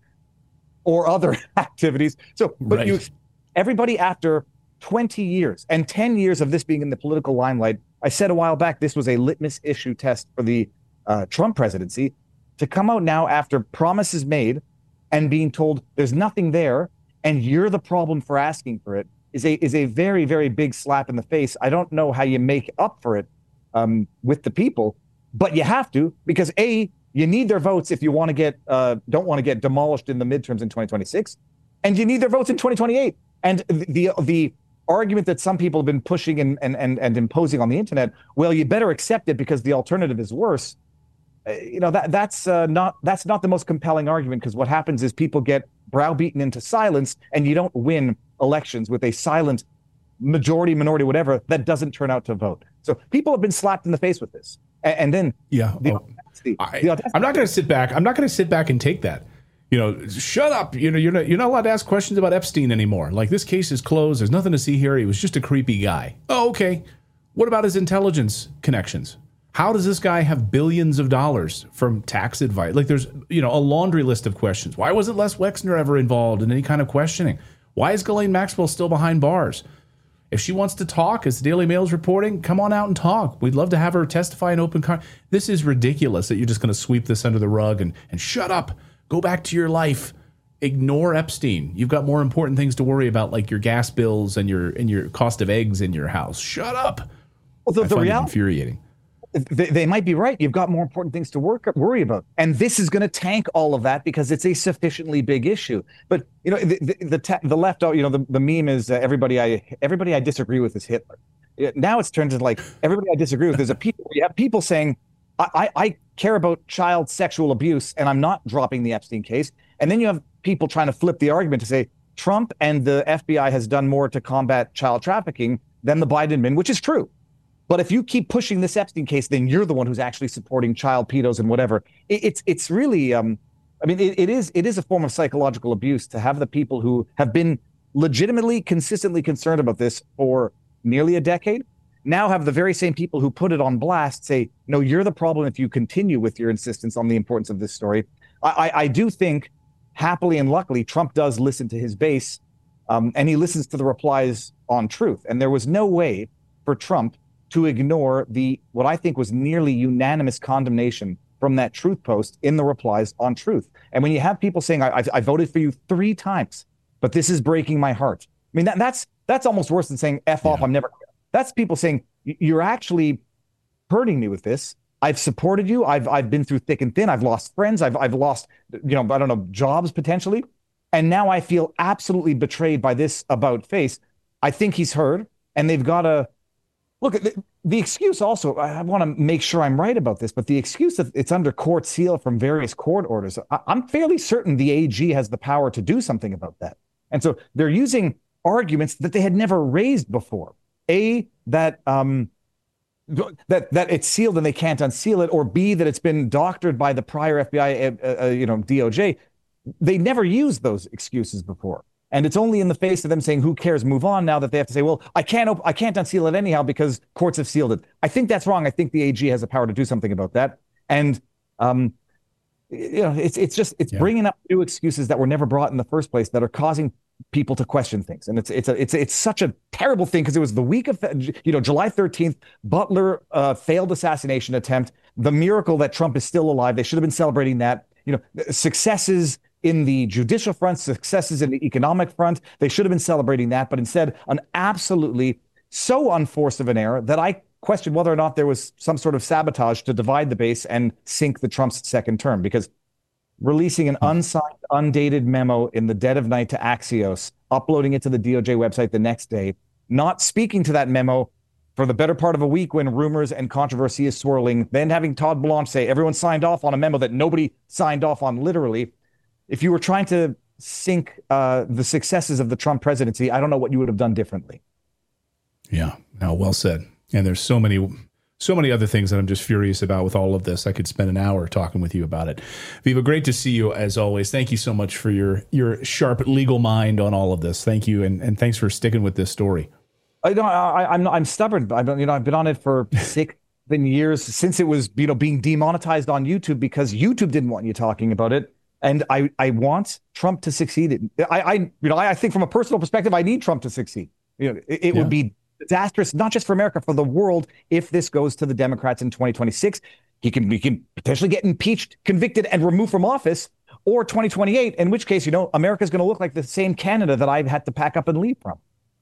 or other activities. So, but right. you, everybody after twenty years and ten years of this being in the political limelight, I said a while back this was a litmus issue test for the uh, Trump presidency, to come out now after promises made and being told there's nothing there, and you're the problem for asking for it, is a is a very, very big slap in the face. I don't know how you make up for it um, with the people, but you have to, because A, you need their votes if you want to get uh, don't want to get demolished in the midterms in twenty twenty-six, and you need their votes in twenty twenty-eight. And the the argument that some people have been pushing and and and, and imposing on the internet, well, you better accept it because the alternative is worse. You know, that that's uh, not that's not the most compelling argument, because what happens is people get browbeaten into silence, and you don't win elections with a silent majority, minority, whatever, that doesn't turn out to vote. So people have been slapped in the face with this, and, and then yeah, the oh, audacity, I, the audacity. I'm not going to sit back. I'm not going to sit back and take that. You know, shut up. You know, you're not you're not allowed to ask questions about Epstein anymore. Like, this case is closed. There's nothing to see here. He was just a creepy guy. Oh, okay. What about his intelligence connections? How does this guy have billions of dollars from tax advice? Like, there's, you know, a laundry list of questions. Why wasn't Les Wexner ever involved in any kind of questioning? Why is Ghislaine Maxwell still behind bars? If she wants to talk, as the Daily Mail's reporting, come on out and talk. We'd love to have her testify in open court. This is ridiculous that you're just going to sweep this under the rug and, and shut up. Go back to your life. Ignore Epstein. You've got more important things to worry about, like your gas bills and your and your cost of eggs in your house. Shut up. Well, the, I the find reality, it infuriating. They, they might be right. You've got more important things to work, worry about. And this is going to tank all of that because it's a sufficiently big issue. But, you know, the the, the, te- the left, you know, the, the meme is uh, everybody I everybody I disagree with is Hitler. Now it's turned into like everybody I disagree with is a people. You have people saying, I, I, I care about child sexual abuse and I'm not dropping the Epstein case. And then you have people trying to flip the argument to say Trump and the F B I has done more to combat child trafficking than the Biden admin, which is true. But if you keep pushing this Epstein case, then you're the one who's actually supporting child pedos and whatever. It, it's it's really, um, I mean, it, it is it is a form of psychological abuse to have the people who have been legitimately, consistently concerned about this for nearly a decade now have the very same people who put it on blast say, no, you're the problem if you continue with your insistence on the importance of this story. I, I, I do think, happily and luckily, Trump does listen to his base, um, and he listens to the replies on truth. And there was no way for Trump to ignore the what I think was nearly unanimous condemnation from that truth post in the replies on truth. And when you have people saying, I, I, I voted for you three times, but this is breaking my heart. I mean, that, that's that's almost worse than saying F off, yeah. I'm never. That's people saying, you're actually hurting me with this. I've supported you. I've I've been through thick and thin. I've lost friends. I've I've lost, you know, I don't know, jobs potentially. And now I feel absolutely betrayed by this about face. I think he's heard, and they've got to look at the, the excuse also. I want to make sure I'm right about this, but the excuse that it's under court seal from various court orders, I, I'm fairly certain the A G has the power to do something about that. And so they're using arguments that they had never raised before. A, that um, that that it's sealed and they can't unseal it, or B, that it's been doctored by the prior F B I, uh, uh, you know, D O J. They never used those excuses before. And it's only in the face of them saying, who cares, move on, now that they have to say, well, I can't op- I can't unseal it anyhow because courts have sealed it. I think that's wrong. I think the A G has the power to do something about that. And, um, you know, it's it's just, it's yeah. bringing up new excuses that were never brought in the first place that are causing people to question things. And it's it's a, it's it's such a terrible thing because it was the week of, you know, July thirteenth, Butler uh, failed assassination attempt, the miracle that Trump is still alive. They should have been celebrating that. You know, successes in the judicial front, successes in the economic front. They should have been celebrating that, but instead an absolutely so unforced of an error that I question whether or not there was some sort of sabotage to divide the base and sink the Trump's second term, because releasing an unsigned, undated memo in the dead of night to Axios, uploading it to the D O J website the next day, not speaking to that memo for the better part of a week when rumors and controversy is swirling, then having Todd Blanche say everyone signed off on a memo that nobody signed off on literally. If you were trying to sink uh, the successes of the Trump presidency, I don't know what you would have done differently. Yeah, no, well said. And there's so many, so many other things that I'm just furious about with all of this. I could spend an hour talking with you about it. Viva, great to see you as always. Thank you so much for your your sharp legal mind on all of this. Thank you, and, and thanks for sticking with this story. I don't. I, I'm I'm stubborn. I don't. You know, I've been on it for six years since it was you know being demonetized on YouTube because YouTube didn't want you talking about it. And I, I want Trump to succeed. I, I, you know, I think from a personal perspective, I need Trump to succeed. You know, it, it yeah. would be disastrous, not just for America, for the world, if this goes to the Democrats in twenty twenty-six. He can, he can potentially get impeached, convicted, and removed from office, or twenty twenty-eight, in which case, you know, America's going to look like the same Canada that I've had to pack up and leave from.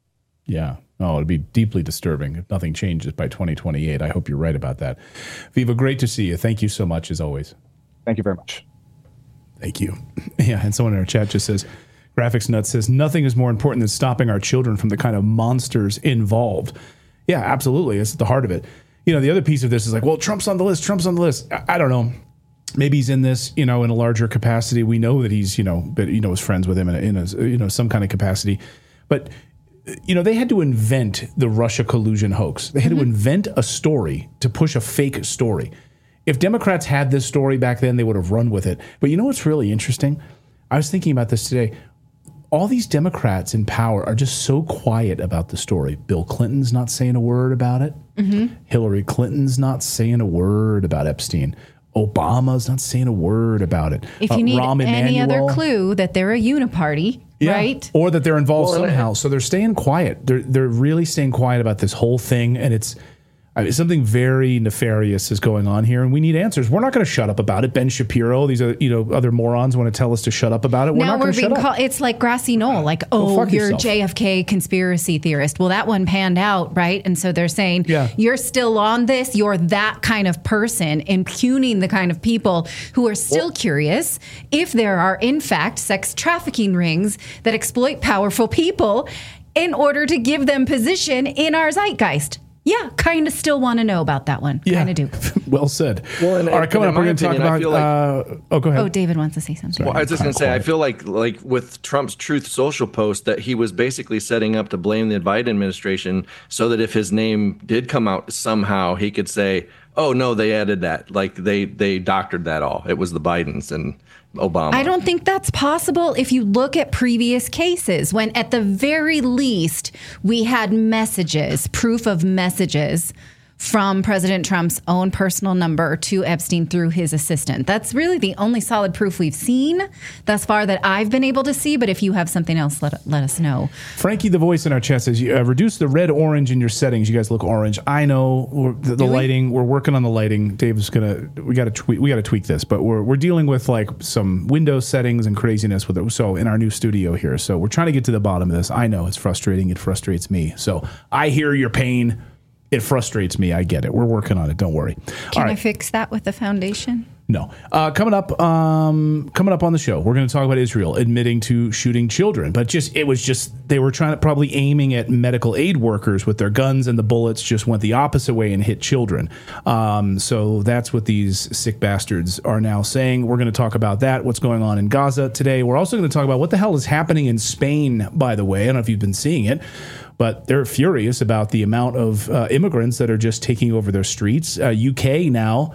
Yeah. Oh, it'd be deeply disturbing if nothing changes by twenty twenty-eight. I hope you're right about that. Viva, great to see you. Thank you so much, as always. Thank you very much. Thank you. Yeah, and someone in our chat just says, Graphics Nuts says, nothing is more important than stopping our children from the kind of monsters involved. Yeah, absolutely. It's at the heart of it. You know, the other piece of this is like, well, Trump's on the list. Trump's on the list. I, I don't know. Maybe he's in this, you know, in a larger capacity. We know that he's, you know, but, you know, is friends with him in, a, in a, you know, some kind of capacity. But, you know, they had to invent the Russia collusion hoax. They had mm-hmm. to invent a story to push a fake story. If Democrats had this story back then, they would have run with it. But you know what's really interesting? I was thinking about this today. All these Democrats in power are just so quiet about the story. Bill Clinton's not saying a word about it. Mm-hmm. Hillary Clinton's not saying a word about Epstein. Obama's not saying a word about it. If you uh, need Rahm any Emanuel, other clue that they're a uniparty, yeah, right? Or that they're involved well, somehow. So they're staying quiet. They're they're really staying quiet about this whole thing. And it's I mean, something very nefarious is going on here, and we need answers. We're not going to shut up about it. Ben Shapiro, these are, you know, other morons want to tell us to shut up about it. We're now not going to shut call- up. It's like grassy knoll, like, oh, you're yourself. a J F K conspiracy theorist. Well, that one panned out, right? And so they're saying, yeah. you're still on this. You're that kind of person, impugning the kind of people who are still well, curious if there are, in fact, sex trafficking rings that exploit powerful people in order to give them position in our zeitgeist. Yeah, kind of still want to know about that one. Yeah. Kind of do. Well said. Well, and, All right, coming up, we're going to talk about... Like, uh, oh, go ahead. Oh, David wants to say something. Well, I was just going to say, I feel like like with Trump's Truth Social post that he was basically setting up to blame the Biden administration so that if his name did come out somehow, he could say, oh, no, they added that. Like, they, they doctored that all. It was the Bidens and Obama. I don't think that's possible if you look at previous cases when at the very least we had messages, proof of messages from President Trump's own personal number to Epstein through his assistant. That's really the only solid proof we've seen thus far that I've been able to see. But if you have something else, let, let us know. Frankie, the voice in our chat, says, uh, reduce the red orange in your settings. You guys look orange. I know we're, the, the lighting. We're working on the lighting. Dave's gonna. We got to tweak. We got to tweak this, but we're we're dealing with like some Windows settings and craziness with it. So in our new studio here, so we're trying to get to the bottom of this. I know it's frustrating. It frustrates me. So I hear your pain. It frustrates me. I get it. We're working on it. Don't worry. Can right. I fix that with the foundation? No. Uh, coming up, um, coming up on the show, we're going to talk about Israel admitting to shooting children. But just it was just they were trying to probably aiming at medical aid workers with their guns, and the bullets just went the opposite way and hit children. Um, so that's what these sick bastards are now saying. We're going to talk about that. What's going on in Gaza today? We're also going to talk about what the hell is happening in Spain. By the way, I don't know if you've been seeing it. But they're furious about the amount of uh, immigrants that are just taking over their streets. Uh, U K now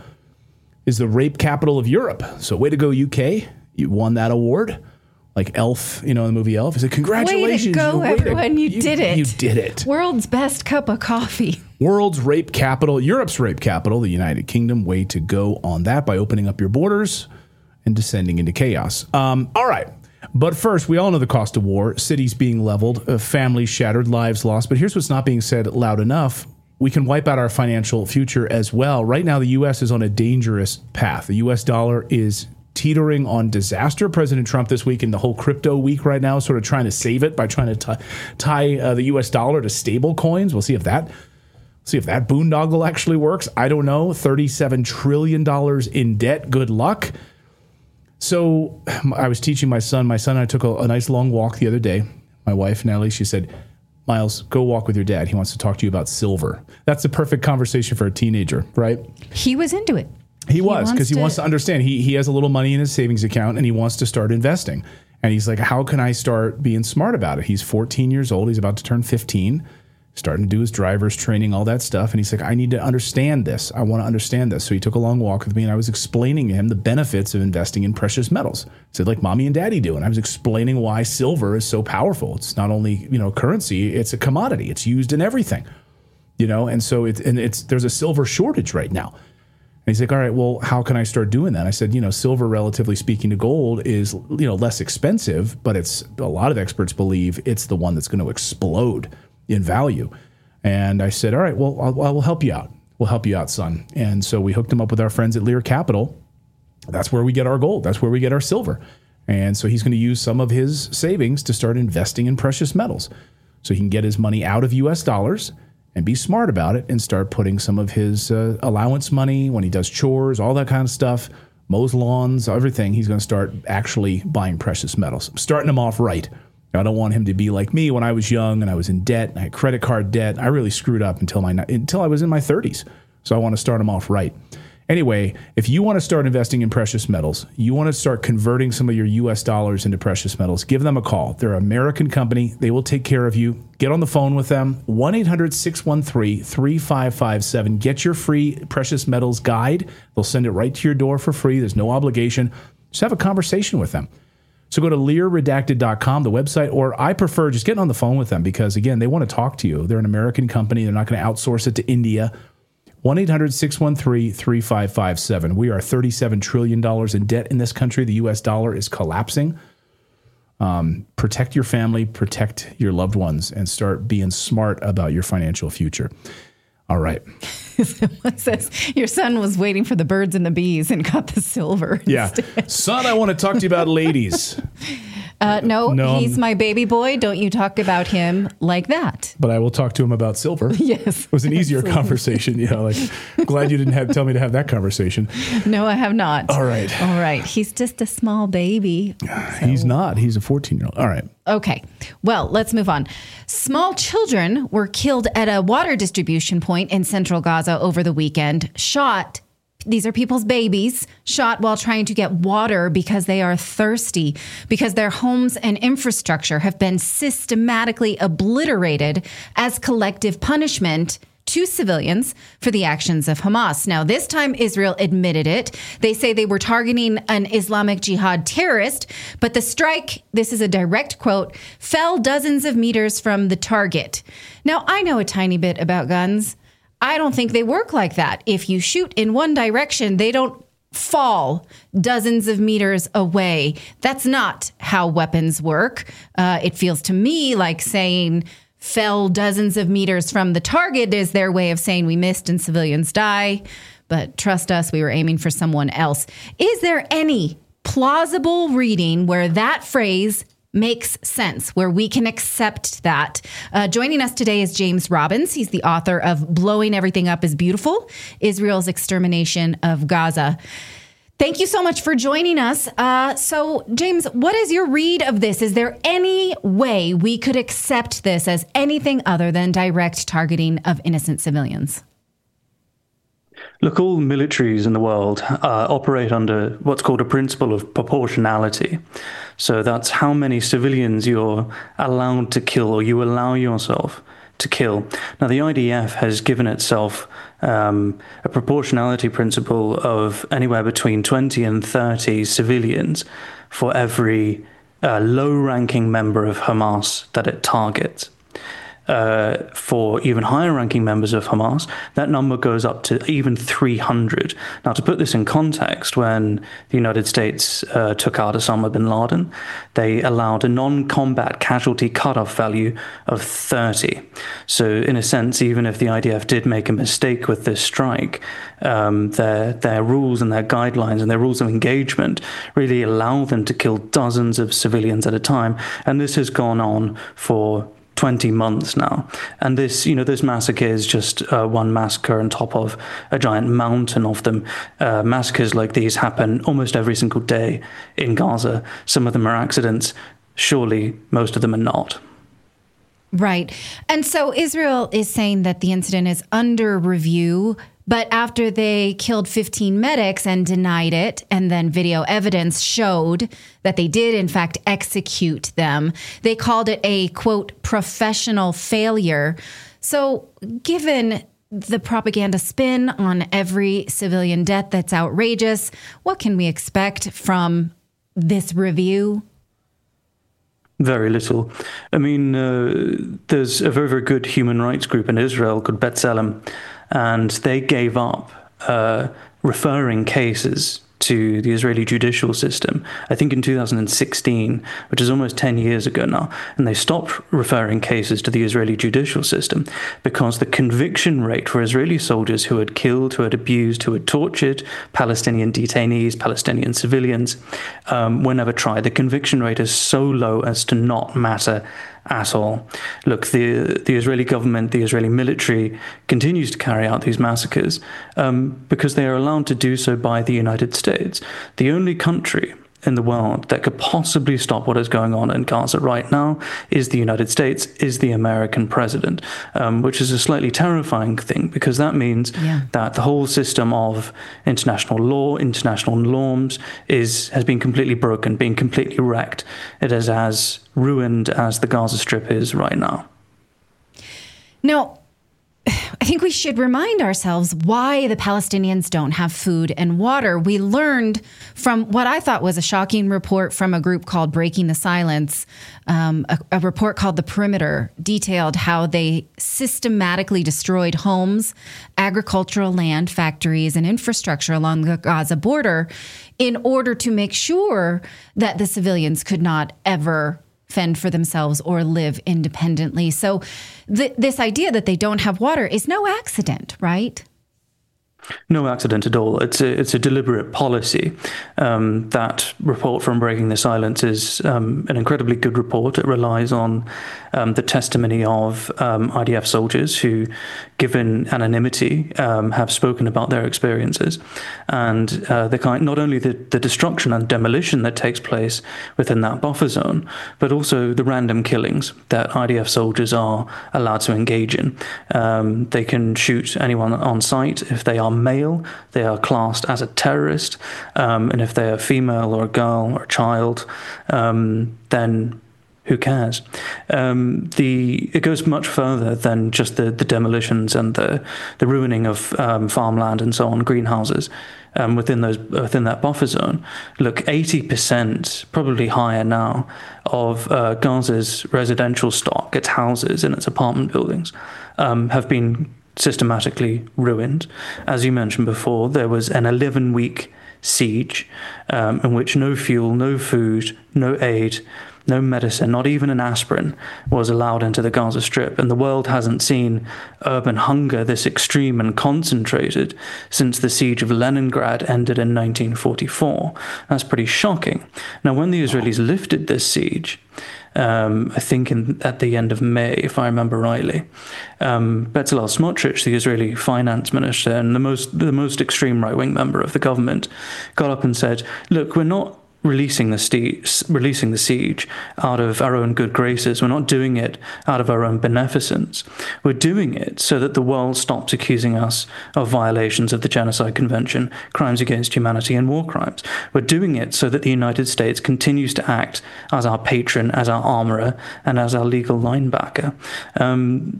is the rape capital of Europe. So way to go, U K. You won that award. Like Elf, you know, in the movie Elf. He said, congratulations. Way to go, you everyone. You, you did it. You did it. World's best cup of coffee. World's rape capital. Europe's rape capital, the United Kingdom. Way to go on that by opening up your borders and descending into chaos. Um, all right. But first, we all know the cost of war, cities being leveled, uh, families shattered, lives lost. But here's what's not being said loud enough. We can wipe out our financial future as well. Right now, the U S is on a dangerous path. The U S dollar is teetering on disaster. President Trump this week and the whole crypto week right now, sort of trying to save it by trying to t- tie uh, the U S dollar to stable coins. We'll see if that see if that boondoggle actually works. I don't know. thirty-seven trillion dollars in debt. Good luck. So I was teaching my son. My son and I took a, a nice long walk the other day. My wife, Natalie, she said, Miles, go walk with your dad. He wants to talk to you about silver. That's the perfect conversation for a teenager, right? He was into it. He, he was, because he wants to understand. He he has a little money in his savings account, and he wants to start investing. And he's like, how can I start being smart about it? He's fourteen years old. He's about to turn fifteen, starting to do his driver's training, all that stuff. And he's like, I need to understand this. I want to understand this. So he took a long walk with me, and I was explaining to him the benefits of investing in precious metals. He said, like mommy and daddy do. And I was explaining why silver is so powerful. It's not only, you know, currency, it's a commodity. It's used in everything, you know. And so it's, and it's, there's a silver shortage right now. And he's like, all right, well, how can I start doing that? I said, you know, silver, relatively speaking to gold, is, you know, less expensive, but it's, a lot of experts believe it's the one that's going to explode in value. And I said, all right, well, I'll, I will help you out. We'll help you out, son. And so we hooked him up with our friends at Lear Capital. That's where we get our gold. That's where we get our silver. And so he's going to use some of his savings to start investing in precious metals so he can get his money out of U S dollars and be smart about it and start putting some of his uh, allowance money when he does chores, all that kind of stuff, mows lawns, everything. He's going to start actually buying precious metals. I'm starting him off right. I don't want him to be like me when I was young and I was in debt and I had credit card debt. I really screwed up until my until I was in my thirties. So I want to start him off right. Anyway, if you want to start investing in precious metals, you want to start converting some of your U S dollars into precious metals, give them a call. They're an American company. They will take care of you. Get on the phone with them. one eight hundred six one three three five five seven. Get your free precious metals guide. They'll send it right to your door for free. There's no obligation. Just have a conversation with them. So go to lear redacted dot com, the website, or I prefer just getting on the phone with them because, again, they want to talk to you. They're an American company. They're not going to outsource it to India. one eight hundred six one three three five five seven. We are thirty-seven trillion dollars in debt in this country. The U S dollar is collapsing. Um, protect your family, protect your loved ones, and start being smart about your financial future. All right. Someone says your son was waiting for the birds and the bees and got the silver. Yeah. Son, I want to talk to you about ladies. Uh, no, No, he's I'm- my baby boy. Don't you talk about him like that. But I will talk to him about silver. Yes. It was an easier absolutely. conversation. You know, like, glad you didn't have tell me to have that conversation. No, I have not. All right. All right. He's just a small baby. He's not. He's a fourteen-year-old. All right. Okay. Well, let's move on. Small children were killed at a water distribution point in central Gaza over the weekend, shot. These are people's babies shot while trying to get water because they are thirsty, because their homes and infrastructure have been systematically obliterated as collective punishment to civilians for the actions of Hamas. Now, this time Israel admitted it. They say they were targeting an Islamic Jihad terrorist, but the strike, this is a direct quote, fell dozens of meters from the target. Now, I know a tiny bit about guns. I don't think they work like that. If you shoot in one direction, they don't fall dozens of meters away. That's not how weapons work. Uh, it feels to me like saying fell dozens of meters from the target is their way of saying we missed and civilians die. But trust us, we were aiming for someone else. Is there any plausible reading where that phrase makes sense, where we can accept that? Uh, joining us today is James Robbins. He's the author of Blowing Everything Up is Beautiful, Israel's Extermination of Gaza. Thank you so much for joining us. Uh, so, James, what is your read of this? Is there any way we could accept this as anything other than direct targeting of innocent civilians? Look, all militaries in the world uh, operate under what's called a principle of proportionality. So that's how many civilians you're allowed to kill, or you allow yourself to kill. Now, the I D F has given itself um, a proportionality principle of anywhere between twenty and thirty civilians for every uh, low-ranking member of Hamas that it targets. Uh, for even higher-ranking members of Hamas, that number goes up to even three hundred. Now, to put this in context, when the United States uh, took out Osama bin Laden, they allowed a non-combat casualty cutoff value of thirty. So, in a sense, even if the I D F did make a mistake with this strike, um, their their rules and their guidelines and their rules of engagement really allow them to kill dozens of civilians at a time. And this has gone on for twenty months now. And this, you know, this massacre is just uh, one massacre on top of a giant mountain of them. Uh, massacres like these happen almost every single day in Gaza. Some of them are accidents. Surely most of them are not. Right. And so Israel is saying that the incident is under review, but after they killed fifteen medics and denied it, and then video evidence showed that they did, in fact, execute them, they called it a, quote, professional failure. So given the propaganda spin on every civilian death that's outrageous, what can we expect from this review? Very little. I mean, uh, there's a very, very good human rights group in Israel called B'Tselem, and they gave up uh, referring cases to the Israeli judicial system, I think in two thousand sixteen, which is almost ten years ago now. And they stopped referring cases to the Israeli judicial system because the conviction rate for Israeli soldiers who had killed, who had abused, who had tortured Palestinian detainees, Palestinian civilians, um, were never tried. The conviction rate is so low as to not matter at all. Look, the the Israeli government, the Israeli military continues to carry out these massacres um, because they are allowed to do so by the United States. The only country in the world that could possibly stop what is going on in Gaza right now is the United States, is the American president, um, which is a slightly terrifying thing because that means yeah. that the whole system of international law, international norms is has been completely broken, been completely wrecked. It is as ruined as the Gaza Strip is right now. Now, I think we should remind ourselves why the Palestinians don't have food and water. We learned from what I thought was a shocking report from a group called Breaking the Silence, um, a, a report called The Perimeter, detailed how they systematically destroyed homes, agricultural land, factories, and infrastructure along the Gaza border in order to make sure that the civilians could not ever fend for themselves or live independently. So th- this idea that they don't have water is no accident, right? No accident at all. It's a, it's a deliberate policy. Um, that report from Breaking the Silence is um, an incredibly good report. It relies on um, the testimony of um, I D F soldiers who, given anonymity, um, have spoken about their experiences. And uh, the kind, not only the, the destruction and demolition that takes place within that buffer zone, but also the random killings that I D F soldiers are allowed to engage in. Um, they can shoot anyone on sight if they are male, they are classed as a terrorist, um, and if they are female or a girl or a child, um, then who cares? Um, the it goes much further than just the, the demolitions and the the ruining of um, farmland and so on, greenhouses um, within those within that buffer zone. Look, eighty percent, probably higher now, of uh, Gaza's residential stock, its houses and its apartment buildings, um, have been systematically ruined. As you mentioned before, there was an eleven-week siege um, in which no fuel, no food, no aid, no medicine, not even an aspirin was allowed into the Gaza Strip. And the world hasn't seen urban hunger this extreme and concentrated since the siege of Leningrad ended in nineteen forty-four. That's pretty shocking. Now, when the Israelis lifted this siege, Um, I think in, at the end of May, if I remember rightly, um, Bezalel Smotrich, the Israeli finance minister and the most the most extreme right-wing member of the government, got up and said, "Look, we're not releasing the ste- releasing the siege out of our own good graces. We're not doing it out of our own beneficence. We're doing it so that the world stops accusing us of violations of the Genocide Convention, crimes against humanity, and war crimes. We're doing it so that the United States continues to act as our patron, as our armorer, and as our legal linebacker." Um,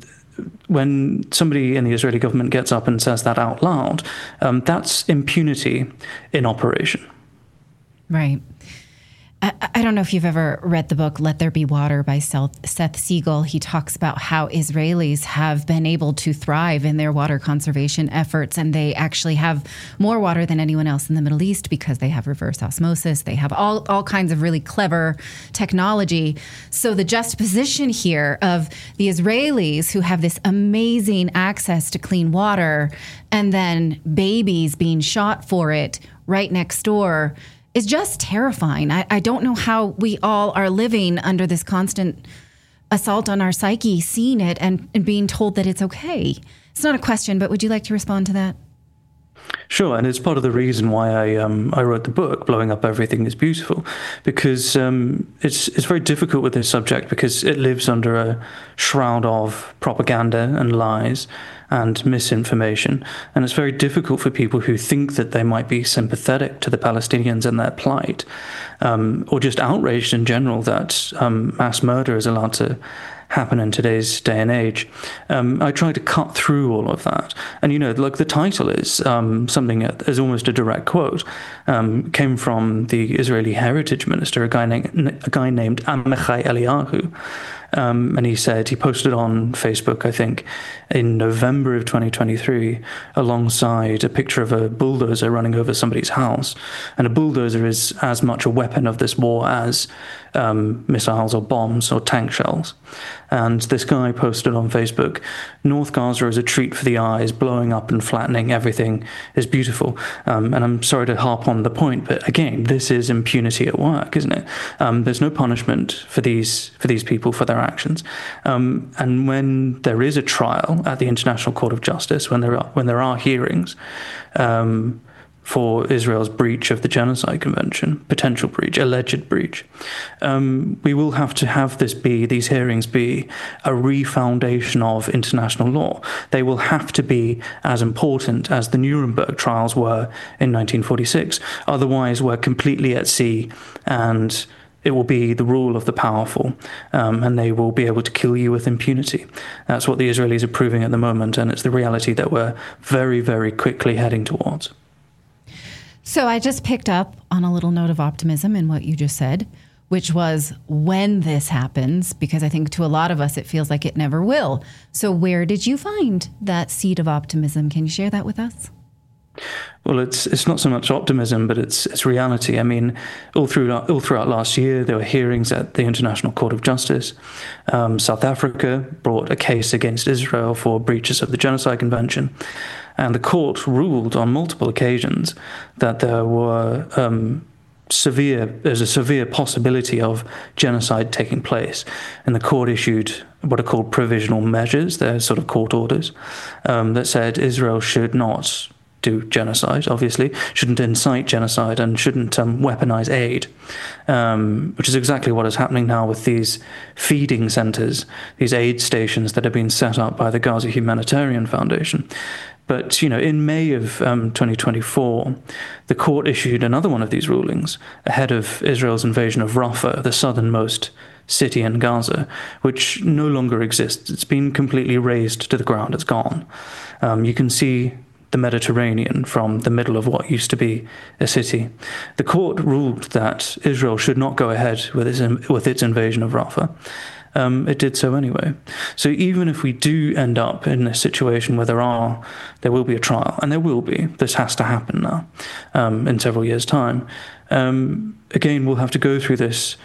when somebody in the Israeli government gets up and says that out loud, um, that's impunity in operation. Right. I, I don't know if you've ever read the book Let There Be Water by Seth, Seth Siegel. He talks about how Israelis have been able to thrive in their water conservation efforts, and they actually have more water than anyone else in the Middle East because they have reverse osmosis. They have all, all kinds of really clever technology. So the juxtaposition here of the Israelis who have this amazing access to clean water and then babies being shot for it right next door is just terrifying. I, I don't know how we all are living under this constant assault on our psyche, seeing it and, and being told that it's okay. It's not a question, but would you like to respond to that? Sure, and it's part of the reason why I um, I wrote the book, Blowing Up Everything is Beautiful, because um, it's it's very difficult with this subject because it lives under a shroud of propaganda and lies and misinformation, and it's very difficult for people who think that they might be sympathetic to the Palestinians and their plight, um, or just outraged in general that um, mass murder is allowed to happen in today's day and age. Um, I try to cut through all of that. And, you know, like the title is um, something that is almost a direct quote, um, came from the Israeli heritage minister, a guy, na- a guy named Amichai Eliyahu. Um, and he said, he posted on Facebook, I think, in November of twenty twenty-three, alongside a picture of a bulldozer running over somebody's house. And a bulldozer is as much a weapon of this war as um, missiles or bombs or tank shells. And this guy posted on Facebook, North Gaza is a treat for the eyes, blowing up and flattening everything is beautiful. Um, and I'm sorry to harp on the point, but again, this is impunity at work, isn't it? Um, there's no punishment for these for these people for their actions. Um, and when there is a trial at the International Court of Justice, when there are when there are hearings um, for Israel's breach of the Genocide Convention, potential breach, alleged breach, um, we will have to have this be, these hearings be, a refoundation of international law. They will have to be as important as the Nuremberg trials were in nineteen forty-six. Otherwise, we're completely at sea, and it will be the rule of the powerful, um, and they will be able to kill you with impunity. That's what the Israelis are proving at the moment, and it's the reality that we're very, very quickly heading towards. So I just picked up on a little note of optimism in what you just said, which was when this happens, because I think to a lot of us it feels like it never will. So where did you find that seed of optimism? Can you share that with us? Well, it's it's not so much optimism, but it's it's reality. I mean, all through all throughout last year, there were hearings at the International Court of Justice. Um, South Africa brought a case against Israel for breaches of the Genocide Convention, and the court ruled on multiple occasions that there were um, severe there's a severe possibility of genocide taking place, and the court issued what are called provisional measures. They're sort of court orders um, that said Israel should not do genocide, obviously, shouldn't incite genocide, and shouldn't um, weaponize aid, um, which is exactly what is happening now with these feeding centers, these aid stations that have been set up by the Gaza Humanitarian Foundation. But, you know, in May of um, twenty twenty-four, the court issued another one of these rulings ahead of Israel's invasion of Rafah, the southernmost city in Gaza, which no longer exists. It's been completely razed to the ground. It's gone. Um, you can see the Mediterranean from the middle of what used to be a city. The court ruled that Israel should not go ahead with its, with its invasion of Rafah. Um, it did so anyway. So even if we do end up in a situation where there are, there will be a trial, and there will be, this has to happen now, um, in several years' time, um, again, we'll have to go through this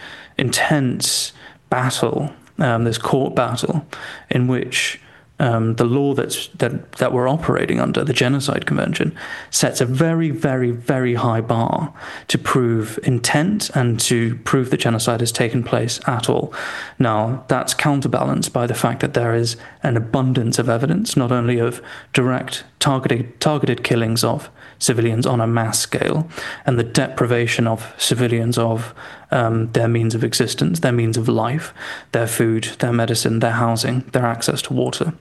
intense battle, um, this court battle, in which Um, the law that's, that that we're operating under, the Genocide Convention, sets a very, very, very high bar to prove intent and to prove that genocide has taken place at all. Now, that's counterbalanced by the fact that there is an abundance of evidence, not only of direct targeted targeted killings of civilians on a mass scale, and the deprivation of civilians of um, their means of existence, their means of life, their food, their medicine, their housing, their access to water.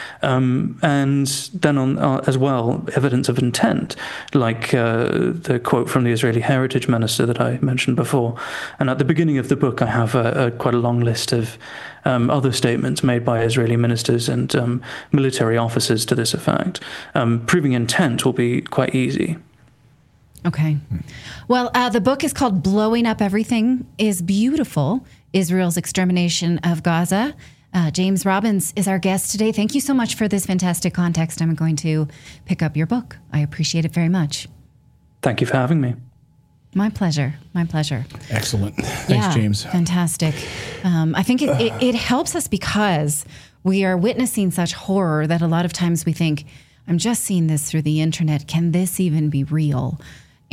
Um, and then on uh, as well, evidence of intent, like uh, the quote from the Israeli heritage minister that I mentioned before. And at the beginning of the book, I have a, a, quite a long list of um, other statements made by Israeli ministers and um, military officers to this effect. Um, proving intent will be quite easy. Okay. Well, uh, the book is called Blowing Up Everything is Beautiful, Israel's Extermination of Gaza. Uh, James Robbins is our guest today. Thank you so much for this fantastic context. I'm going to pick up your book. I appreciate it very much. Thank you for having me. My pleasure. My pleasure. Excellent. Thanks, yeah, James. Fantastic. Um, I think it, it, it helps us because we are witnessing such horror that a lot of times we think, I'm just seeing this through the internet. Can this even be real?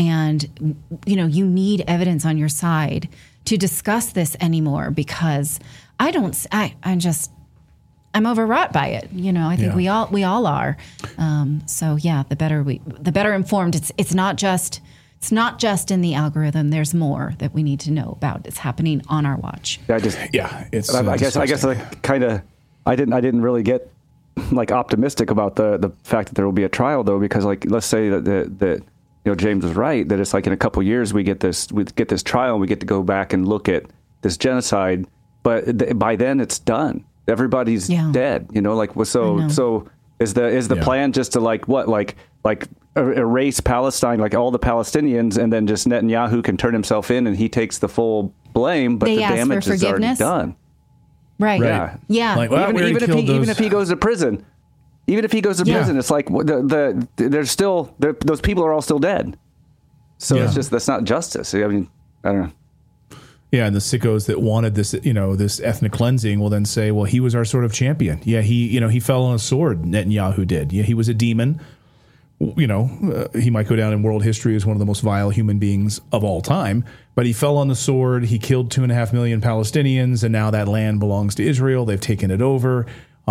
And, you know, you need evidence on your side to discuss this anymore because I don't, I, I'm just, I'm overwrought by it. You know, I think Yeah. we all, we all are. Um, so yeah, the better we, the better informed. It's, it's not just, it's not just in the algorithm. There's more that we need to know about. It's happening on our watch. I just, yeah, it's. I, uh, I guess, I guess, I kind of, I didn't, I didn't really get like optimistic about the the fact that there will be a trial though, because like let's say that that, that you know James was right that it's like in a couple of years we get this we get this trial and we get to go back and look at this genocide, but th- by then it's done. Everybody's Yeah. dead. You know, like well, I so know. so is the is the Yeah. plan just to like what like like er- erase Palestine, like all the Palestinians, and then just Netanyahu can turn himself in and he takes the full blame, but They the ask for damage is already forgiveness? done. Right. Right. Yeah. Yeah. Like, well, even we already even if he killed even those- if he goes to prison, even if he goes to Yeah. prison, it's like the the there's still there, those people are all still dead. So Yeah. it's just that's not justice. I mean, I don't know. Yeah, and the sickos that wanted this, you know, this ethnic cleansing will then say, well, he was our sort of champion. Yeah, he, you know, he fell on a sword, Netanyahu did. Yeah, he was a demon. You know, uh, he might go down in world history as one of the most vile human beings of all time, but he fell on the sword. He killed two and a half million Palestinians, and now that land belongs to Israel. They've taken it over.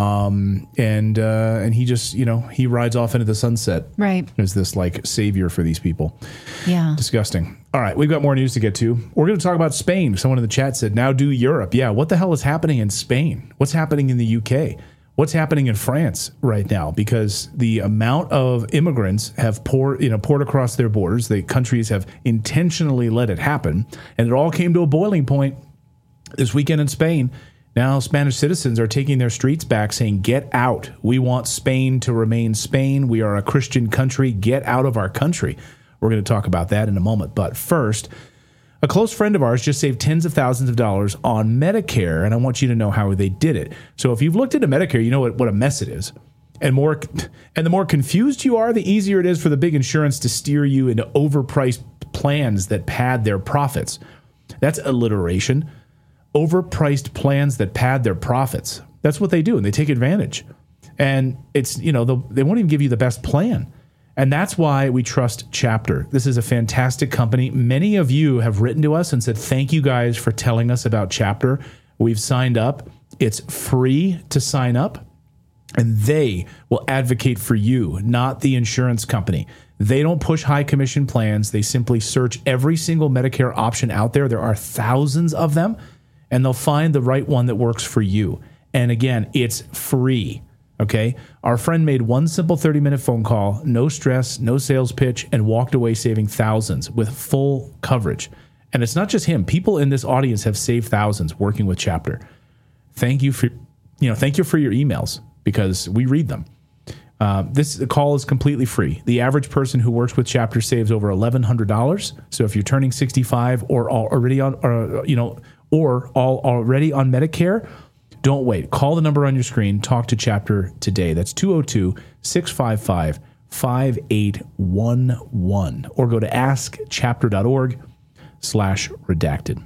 Um, and uh, and he just, you know, he rides off into the sunset. Right. As this like savior for these people. Yeah. Disgusting. All right, we've got more news to get to. We're going to talk about Spain. Someone in the chat said, now do Europe. Yeah, what the hell is happening in Spain? What's happening in the U K? What's happening in France right now? Because the amount of immigrants have poured, you know, poured across their borders. The countries have intentionally let it happen. And it all came to a boiling point this weekend in Spain. Now Spanish citizens are taking their streets back saying, get out. We want Spain to remain Spain. We are a Christian country. Get out of our country. We're going to talk about that in a moment. But first, a close friend of ours just saved tens of thousands of dollars on Medicare, and I want you to know how they did it. So if you've looked into Medicare, you know what, what a mess it is. And more, and the more confused you are, the easier it is for the big insurance to steer you into overpriced plans that pad their profits. That's alliteration. Overpriced plans that pad their profits. That's what they do, and they take advantage. And it's, you know, they won't even give you the best plan. And that's why we trust Chapter. This is a fantastic company. Many of you have written to us and said, thank you guys for telling us about Chapter. We've signed up. It's free to sign up. And they will advocate for you, not the insurance company. They don't push high commission plans. They simply search every single Medicare option out there. There are thousands of them, and they'll find the right one that works for you. And again, it's free. Okay. Our friend made one simple thirty minute phone call, no stress, no sales pitch, and walked away saving thousands with full coverage. And it's not just him. People in this audience have saved thousands working with Chapter. Thank you for, you know, thank you for your emails because we read them. Uh, this call is completely free. The average person who works with Chapter saves over eleven hundred dollars. So if you're turning sixty-five or already on, or, you know, or all already on Medicare, don't wait. Call the number on your screen. Talk to Chapter today. That's two oh two, six five five, five eight one one. Or go to askchapter.org slash redacted.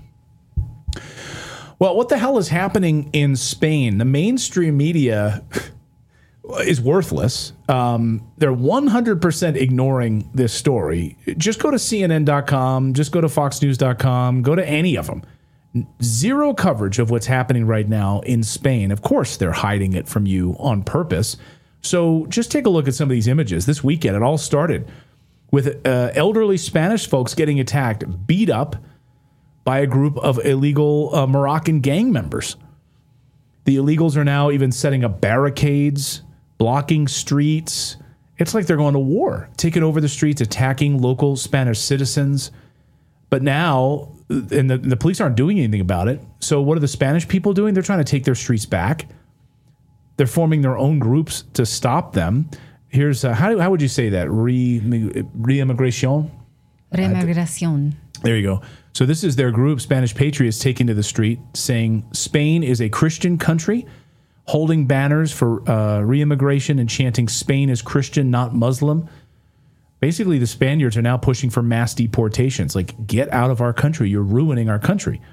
Well, what the hell is happening in Spain? The mainstream media is worthless. Um, they're one hundred percent ignoring this story. Just go to C N N dot com. Just go to Fox News dot com. Go to any of them. Zero coverage of what's happening right now in Spain. Of course, they're hiding it from you on purpose. So just take a look at some of these images. This weekend, it all started with uh, elderly Spanish folks getting attacked, beat up by a group of illegal uh, Moroccan gang members. The illegals are now even setting up barricades, blocking streets. It's like they're going to war, taking over the streets, attacking local Spanish citizens. But now, and the, the police aren't doing anything about it. So what are the Spanish people doing? They're trying to take their streets back. They're forming their own groups to stop them. Here's, uh, how, do, how would you say that? Re, re-immigration? Remigración. There you go. So this is their group, Spanish Patriots, taking to the street saying Spain is a Christian country, holding banners for uh, re-immigration and chanting Spain is Christian, not Muslim. Basically, the Spaniards are now pushing for mass deportations. Like, get out of our country. You're ruining our country.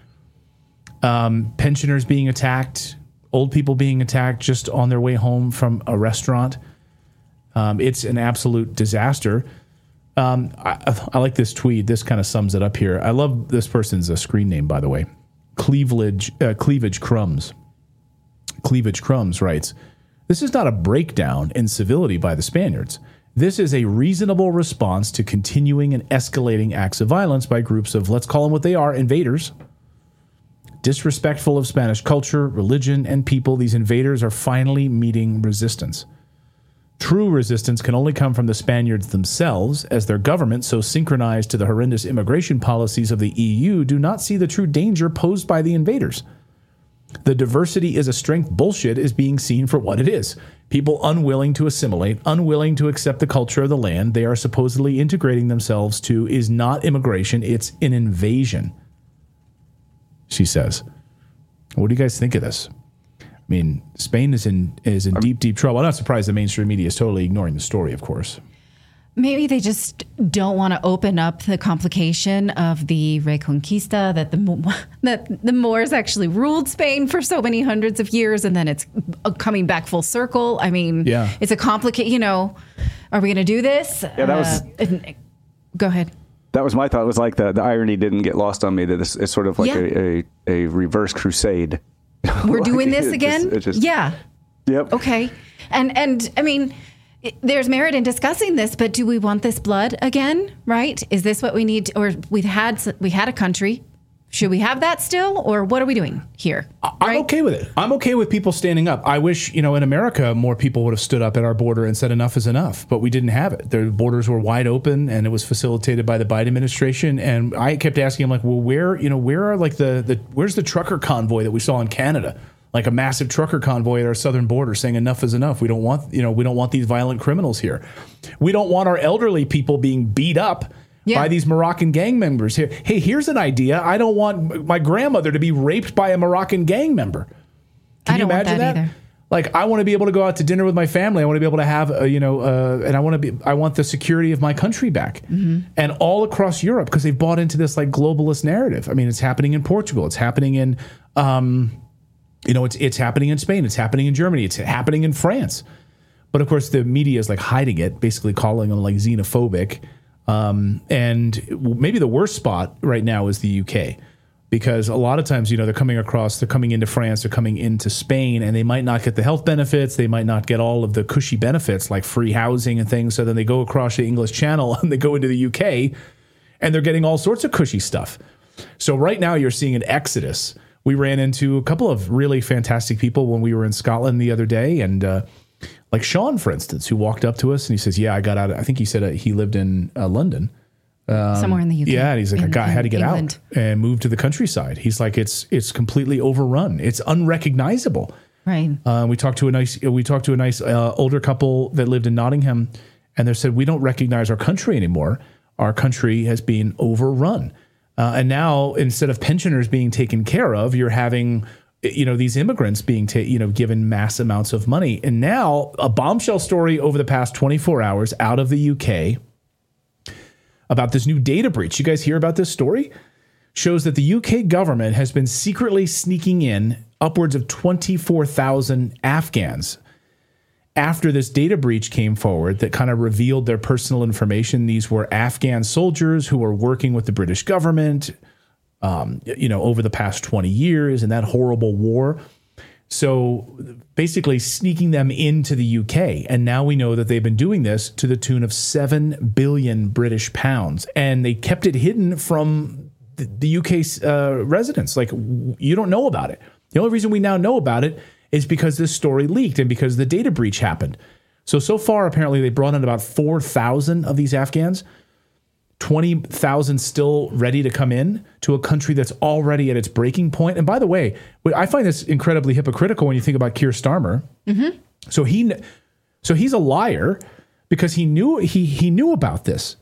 Um, pensioners being attacked, old people being attacked just on their way home from a restaurant. Um, it's an absolute disaster. Um, I, I like this tweet. This kind of sums it up here. I love this person's uh, screen name, by the way. Cleavage, uh, Cleavage Crumbs. Cleavage Crumbs writes, "This is not a breakdown in civility by the Spaniards. This is a reasonable response to continuing and escalating acts of violence by groups of, let's call them what they are, invaders. Disrespectful of Spanish culture, religion, and people, these invaders are finally meeting resistance. True resistance can only come from the Spaniards themselves, as their government, so synchronized to the horrendous immigration policies of the E U, do not see the true danger posed by the invaders. The diversity is a strength bullshit is being seen for what it is. People unwilling to assimilate, unwilling to accept the culture of the land they are supposedly integrating themselves to is not immigration, it's an invasion," she says. What do you guys think of this? I mean, Spain is in is in deep, deep trouble. I'm not surprised the mainstream media is totally ignoring the story, of course. Maybe they just don't want to open up the complication of the Reconquista, that the that the Moors actually ruled Spain for so many hundreds of years, and then it's coming back full circle. I mean, yeah. It's a complicated, you know, are we going to do this? Yeah, that was... Uh, go ahead. That was my thought. It was like the, the irony didn't get lost on me that this is sort of like yeah. a, a, a reverse crusade. We're doing like, this it again? Just, it just, yeah. Yep. Okay. And, and I mean... There's merit in discussing this, but do we want this blood again? Right? Is this what we need? To, or we've had we had a country. Should we have that still, or what are we doing here? I'm right? okay with it. I'm okay with people standing up. I wish, you know, in America, more people would have stood up at our border and said enough is enough, but we didn't have it. The borders were wide open, and it was facilitated by the Biden administration. And I kept asking him, like, well, where, you know, where are like the the where's the trucker convoy that we saw in Canada? Like a massive trucker convoy at our southern border saying enough is enough. We don't want, you know, we don't want these violent criminals here. We don't want our elderly people being beat up yeah. by these Moroccan gang members here. Hey, here's an idea. I don't want my grandmother to be raped by a Moroccan gang member. Can I you don't imagine want that, that? Either. Like, I want to be able to go out to dinner with my family. I want to be able to have, uh, you know, uh, and I want to be, I want the security of my country back. Mm-hmm. And all across Europe, because they've bought into this like globalist narrative. I mean, it's happening in Portugal. It's happening in, um, You know, it's it's happening in Spain. It's happening in Germany. It's happening in France. But, of course, the media is like hiding it, basically calling them like xenophobic. Um, and maybe the worst spot right now is the U K, because a lot of times, you know, they're coming across, they're coming into France, they're coming into Spain, and they might not get the health benefits. They might not get all of the cushy benefits like free housing and things. So then they go across the English Channel and they go into the U K and they're getting all sorts of cushy stuff. So right now you're seeing an exodus. We ran into a couple of really fantastic people when we were in Scotland the other day. And uh, like Sean, for instance, who walked up to us and he says, yeah, I got out. I think he said uh, he lived in uh, London. Um, Somewhere in the U K. Yeah. And he's like, in, I got, had to get England. out and move to the countryside. He's like, it's it's completely overrun. It's unrecognizable. Right. Uh, we talked to a nice, we talked to a nice uh, older couple that lived in Nottingham, and they said, we don't recognize our country anymore. Our country has been overrun. Uh, and now, instead of pensioners being taken care of, you're having, you know, these immigrants being, ta- you know, given mass amounts of money. And now, a bombshell story over the past twenty-four hours out of the U K about this new data breach. You guys hear about this story? Shows that the U K government has been secretly sneaking in upwards of twenty-four thousand Afghans. After this data breach came forward that kind of revealed their personal information. These were Afghan soldiers who were working with the British government, um, you know, over the past twenty years in that horrible war. So basically sneaking them into the U K. And now we know that they've been doing this to the tune of seven billion British pounds. And they kept it hidden from the, the U K uh, residents. Like, you don't know about it. The only reason we now know about it is because this story leaked and because the data breach happened. So, so far, apparently, they brought in about four thousand of these Afghans, twenty thousand still ready to come in to a country that's already at its breaking point. And by the way, I find this incredibly hypocritical when you think about Keir Starmer. Mm-hmm. So he, so he's a liar because he knew he he knew about this.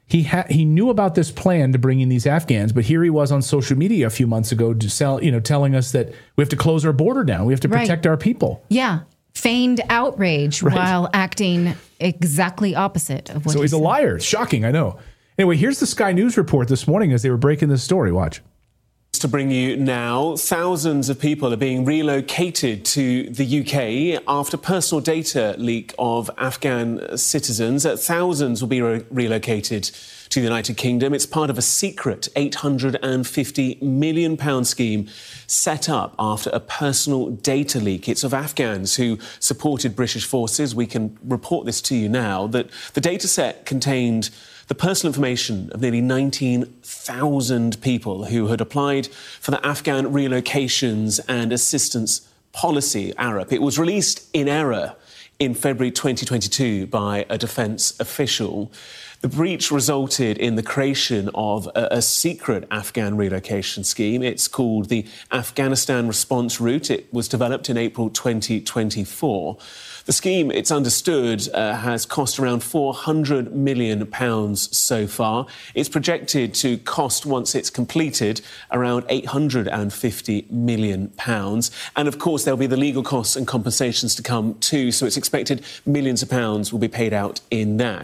He had he knew about this plan to bring in these Afghans, but here he was on social media a few months ago to sell, you know, telling us that we have to close our border down. We have to protect Right. our people. Yeah. Feigned outrage Right. while acting exactly opposite of what So he he's a said. liar. It's shocking, I know. Anyway, here's the Sky News report this morning as they were breaking this story. Watch. To bring you now, thousands of people are being relocated to the U K after personal data leak of Afghan citizens. Thousands will be re- relocated to the United Kingdom. It's part of a secret eight hundred fifty million pounds scheme set up after a personal data leak. It's of Afghans who supported British forces. We can report this to you now, that the data set contained the personal information of nearly nineteen thousand people who had applied for the Afghan Relocations and Assistance Policy, A R A P. It was released in error in February twenty twenty-two by a defence official. The breach resulted in the creation of a, a secret Afghan relocation scheme. It's called the Afghanistan Response Route. It was developed in April twenty twenty-four. The scheme, it's understood, uh, has cost around four hundred million pounds so far. It's projected to cost, once it's completed, around eight hundred fifty million pounds. And of course, there'll be the legal costs and compensations to come too. So it's expected millions of pounds will be paid out in that.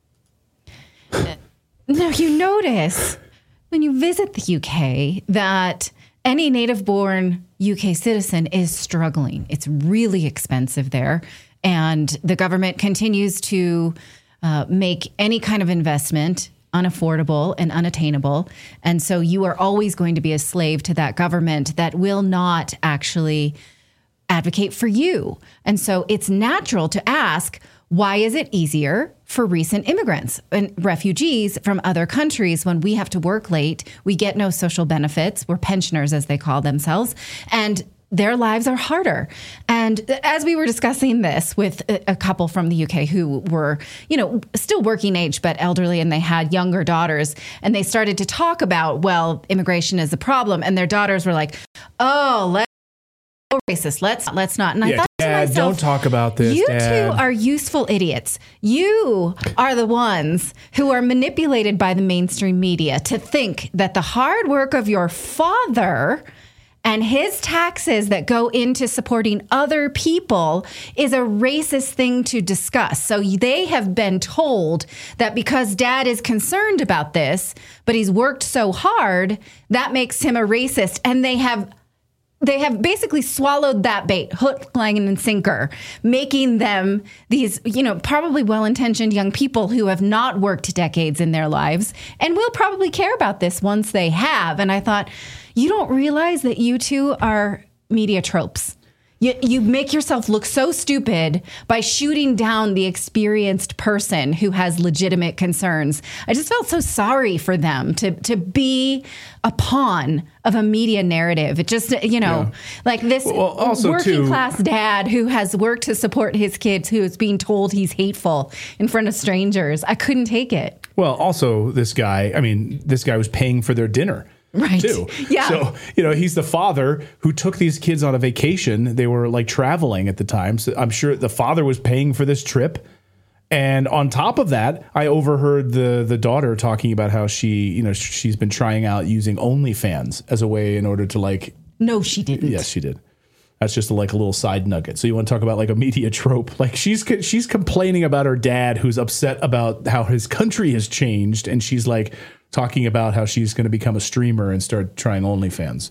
Now, you notice when you visit the U K that any native-born U K citizen is struggling. It's really expensive there. And the government continues to uh, make any kind of investment unaffordable and unattainable. And so you are always going to be a slave to that government that will not actually advocate for you. And so it's natural to ask, why is it easier for recent immigrants and refugees from other countries when we have to work late? We get no social benefits. We're pensioners, as they call themselves. And their lives are harder. And as we were discussing this with a couple from the U K who were, you know, still working age, but elderly, and they had younger daughters, and they started to talk about, well, immigration is a problem. And their daughters were like, oh, let's racist. Let's let's not. And I Yeah, thought Dad, to myself, don't talk about this, You Dad. two are useful idiots. You are the ones who are manipulated by the mainstream media to think that the hard work of your father and his taxes that go into supporting other people is a racist thing to discuss. So they have been told that because Dad is concerned about this, but he's worked so hard, that makes him a racist. And they have They have basically swallowed that bait, hook, line, and sinker, making them these, you know, probably well-intentioned young people who have not worked decades in their lives and will probably care about this once they have. And I thought, you don't realize that you two are media tropes. You, you make yourself look so stupid by shooting down the experienced person who has legitimate concerns. I just felt so sorry for them to to be a pawn of a media narrative. It just, you know, Yeah. like this Well, also, working too- class dad who has worked to support his kids, who is being told he's hateful in front of strangers. I couldn't take it. Well, also this guy, I mean, this guy was paying for their dinner. Right. Too. Yeah. So, you know, he's the father who took these kids on a vacation. They were like traveling at the time. So I'm sure the father was paying for this trip. And on top of that, I overheard the the daughter talking about how she, you know, she's been trying out using OnlyFans as a way in order to like. No, she didn't. Yes, she did. That's just like a little side nugget. So you want to talk about like a media trope? Like she's she's complaining about her dad, who's upset about how his country has changed, and she's like talking about how she's going to become a streamer and start trying OnlyFans.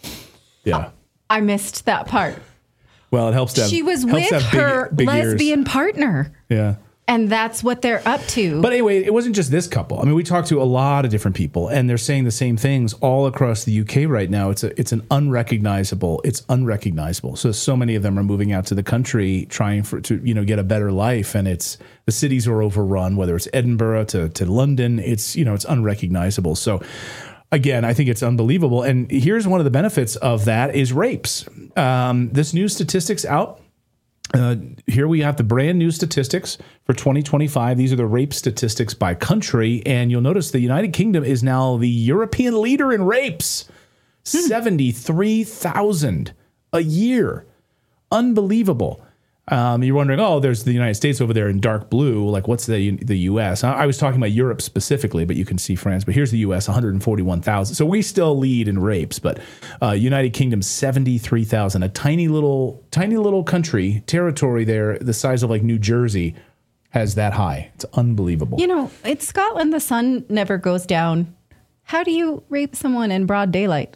Yeah. I missed that part. Well, it helps to have, She was helps with to have big- her big ears. lesbian partner. Yeah. And that's what they're up to. But anyway, it wasn't just this couple. I mean, we talked to a lot of different people, and they're saying the same things all across the U K right now. It's a, it's an unrecognizable. It's unrecognizable. So so many of them are moving out to the country, trying for to you know get a better life, and it's the cities are overrun. Whether it's Edinburgh to to London, it's you know it's unrecognizable. So. Again, I think it's unbelievable. And here's one of the benefits of that is rapes. Um, this new statistics out. Uh, here we have the brand new statistics for twenty twenty-five. These are the rape statistics by country. And you'll notice the United Kingdom is now the European leader in rapes. seventy-three thousand a year. Unbelievable. Um, you're wondering, oh, there's the United States over there in dark blue. Like, what's the the U S? I, I was talking about Europe specifically, but you can see France. But here's the U S, one hundred forty-one thousand. So we still lead in rapes, but uh, United Kingdom, seventy-three thousand. A tiny little, tiny little country, territory there, the size of like New Jersey, has that high. It's unbelievable. You know, in Scotland, the sun never goes down. How do you rape someone in broad daylight?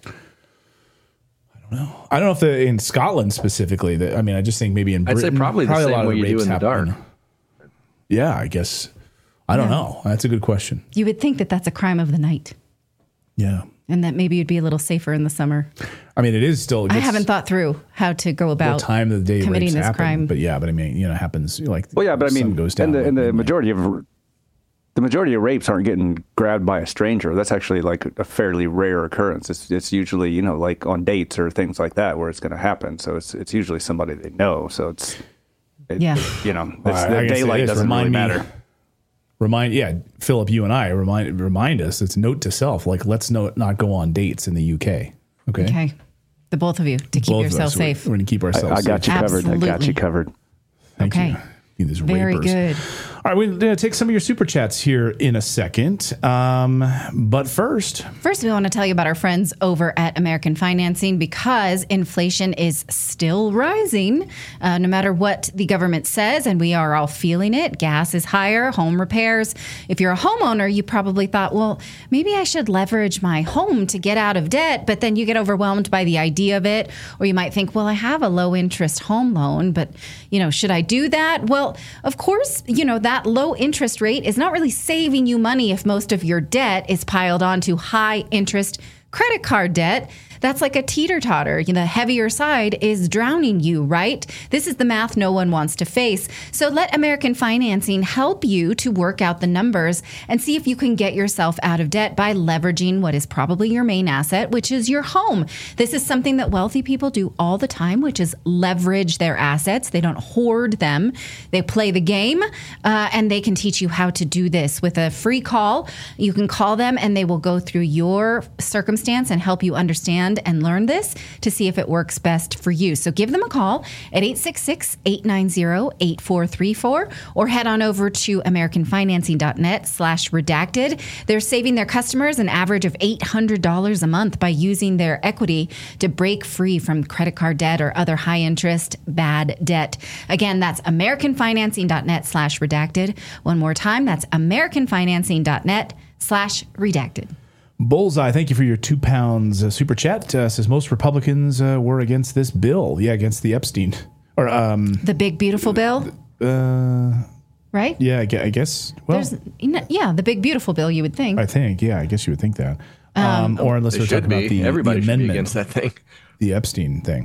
I don't know if the, in Scotland specifically. That I mean, I just think maybe in I'd Britain, say probably the a same lot of way you do rapes in the happen. dark. Yeah, I guess. I don't Yeah. know. That's a good question. You would think that that's a crime of the night, Yeah. and that maybe you'd be a little safer in the summer. I mean, it is still. I it's haven't thought through how to go about what time of the day committing rapes this happen, crime. but yeah, but I mean, you know, it happens like Well, yeah, but I the sun mean, goes down. and the, like and the midnight. majority of the majority of rapes aren't getting grabbed by a stranger. That's actually like a fairly rare occurrence. It's it's usually, you know, like on dates or things like that where it's going to happen. So it's it's usually somebody they know. So it's it, Yeah. you know, Well, it's, I- I the gotta say daylight this, doesn't remind really me- matter. Remind, yeah, Philip, you and I remind remind us. It's note to self. Like, let's no, not go on dates in the U K. Okay. Okay, the both of you to keep Both of yourself us, we're- safe. We're going to keep ourselves. I, I got safe. you covered. I got Absolutely. you covered. Thank Okay. you. You these Very rapers. good. All right, we're going to take some of your super chats here in a second. Um, but first, First, we want to tell you about our friends over at American Financing because inflation is still rising, uh, no matter what the government says, and we are all feeling it. Gas is higher, home repairs. If you're a homeowner, you probably thought, well, maybe I should leverage my home to get out of debt, but then you get overwhelmed by the idea of it, or you might think, well, I have a low interest home loan, but you know, should I do that? Well, of course, you know, that low interest rate is not really saving you money if most of your debt is piled onto high interest credit card debt. That's like a teeter-totter. You know, the heavier side is drowning you, right? This is the math no one wants to face. So let American Financing help you to work out the numbers and see if you can get yourself out of debt by leveraging what is probably your main asset, which is your home. This is something that wealthy people do all the time, which is leverage their assets. They don't hoard them. They play the game, uh, and they can teach you how to do this with a free call. You can call them and they will go through your circumstance and help you understand and learn this to see if it works best for you. So give them a call at eight six six, eight nine zero, eight four three four or head on over to americanfinancing.net slash redacted. They're saving their customers an average of eight hundred dollars a month by using their equity to break free from credit card debt or other high interest bad debt. Again, that's americanfinancing.net slash redacted. One more time, that's americanfinancing.net slash redacted. Bullseye, thank you for your two pounds uh, super chat. Uh, says most Republicans uh, were against this bill. Yeah, against the Epstein. Or, um, The big beautiful bill, uh, right? yeah, I gue- I guess. Well, There's, yeah, the big beautiful bill, you would think. I think, yeah, I guess you would think that. Um, or unless They we're should talking be. about the, Everybody the should be amendment, against that thing. the Epstein thing.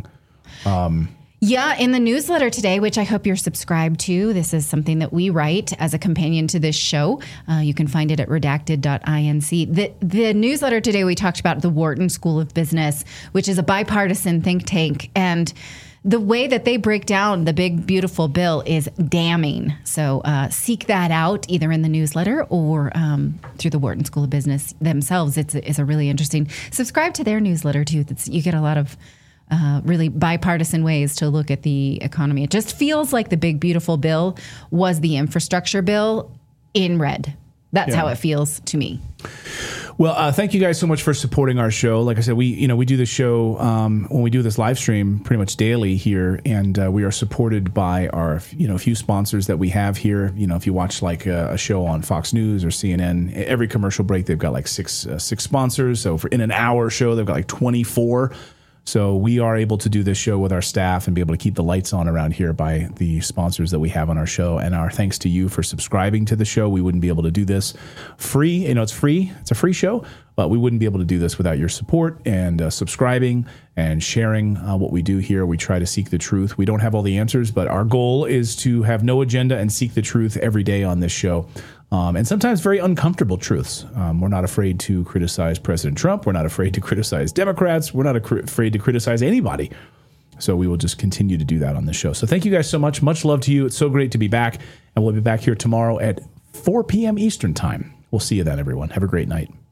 Um, Yeah, in the newsletter today, which I hope you're subscribed to, this is something that we write as a companion to this show. Uh, you can find it at redacted dot inc. The, the newsletter today, we talked about the Wharton School of Business, which is a bipartisan think tank. And the way that they break down the big, beautiful bill is damning. So uh, seek that out either in the newsletter or um, through the Wharton School of Business themselves. It's a, it's a really interesting. Subscribe to their newsletter, too. That's, you get a lot of Uh, really bipartisan ways to look at the economy. It just feels like the big, beautiful bill was the infrastructure bill in red. That's Yeah. how it feels to me. Well, uh, thank you guys so much for supporting our show. Like I said, we you know we do the show um, when we do this live stream pretty much daily here, and uh, we are supported by our you know few sponsors that we have here. You know, if you watch like a, a show on Fox News or C N N, every commercial break they've got like six uh, six sponsors. So for in an hour show, they've got like twenty-four. So we are able to do this show with our staff and be able to keep the lights on around here by the sponsors that we have on our show. And our thanks to you for subscribing to the show. We wouldn't be able to do this free. You know, it's free. It's a free show, but we wouldn't be able to do this without your support and uh, subscribing and sharing uh, what we do here. We try to seek the truth. We don't have all the answers, but our goal is to have no agenda and seek the truth every day on this show. Um, and sometimes very uncomfortable truths. Um, we're not afraid to criticize President Trump. We're not afraid to criticize Democrats. We're not ac- afraid to criticize anybody. So we will just continue to do that on the show. So thank you guys so much. Much love to you. It's so great to be back. And we'll be back here tomorrow at four p.m. Eastern time. We'll see you then, everyone. Have a great night.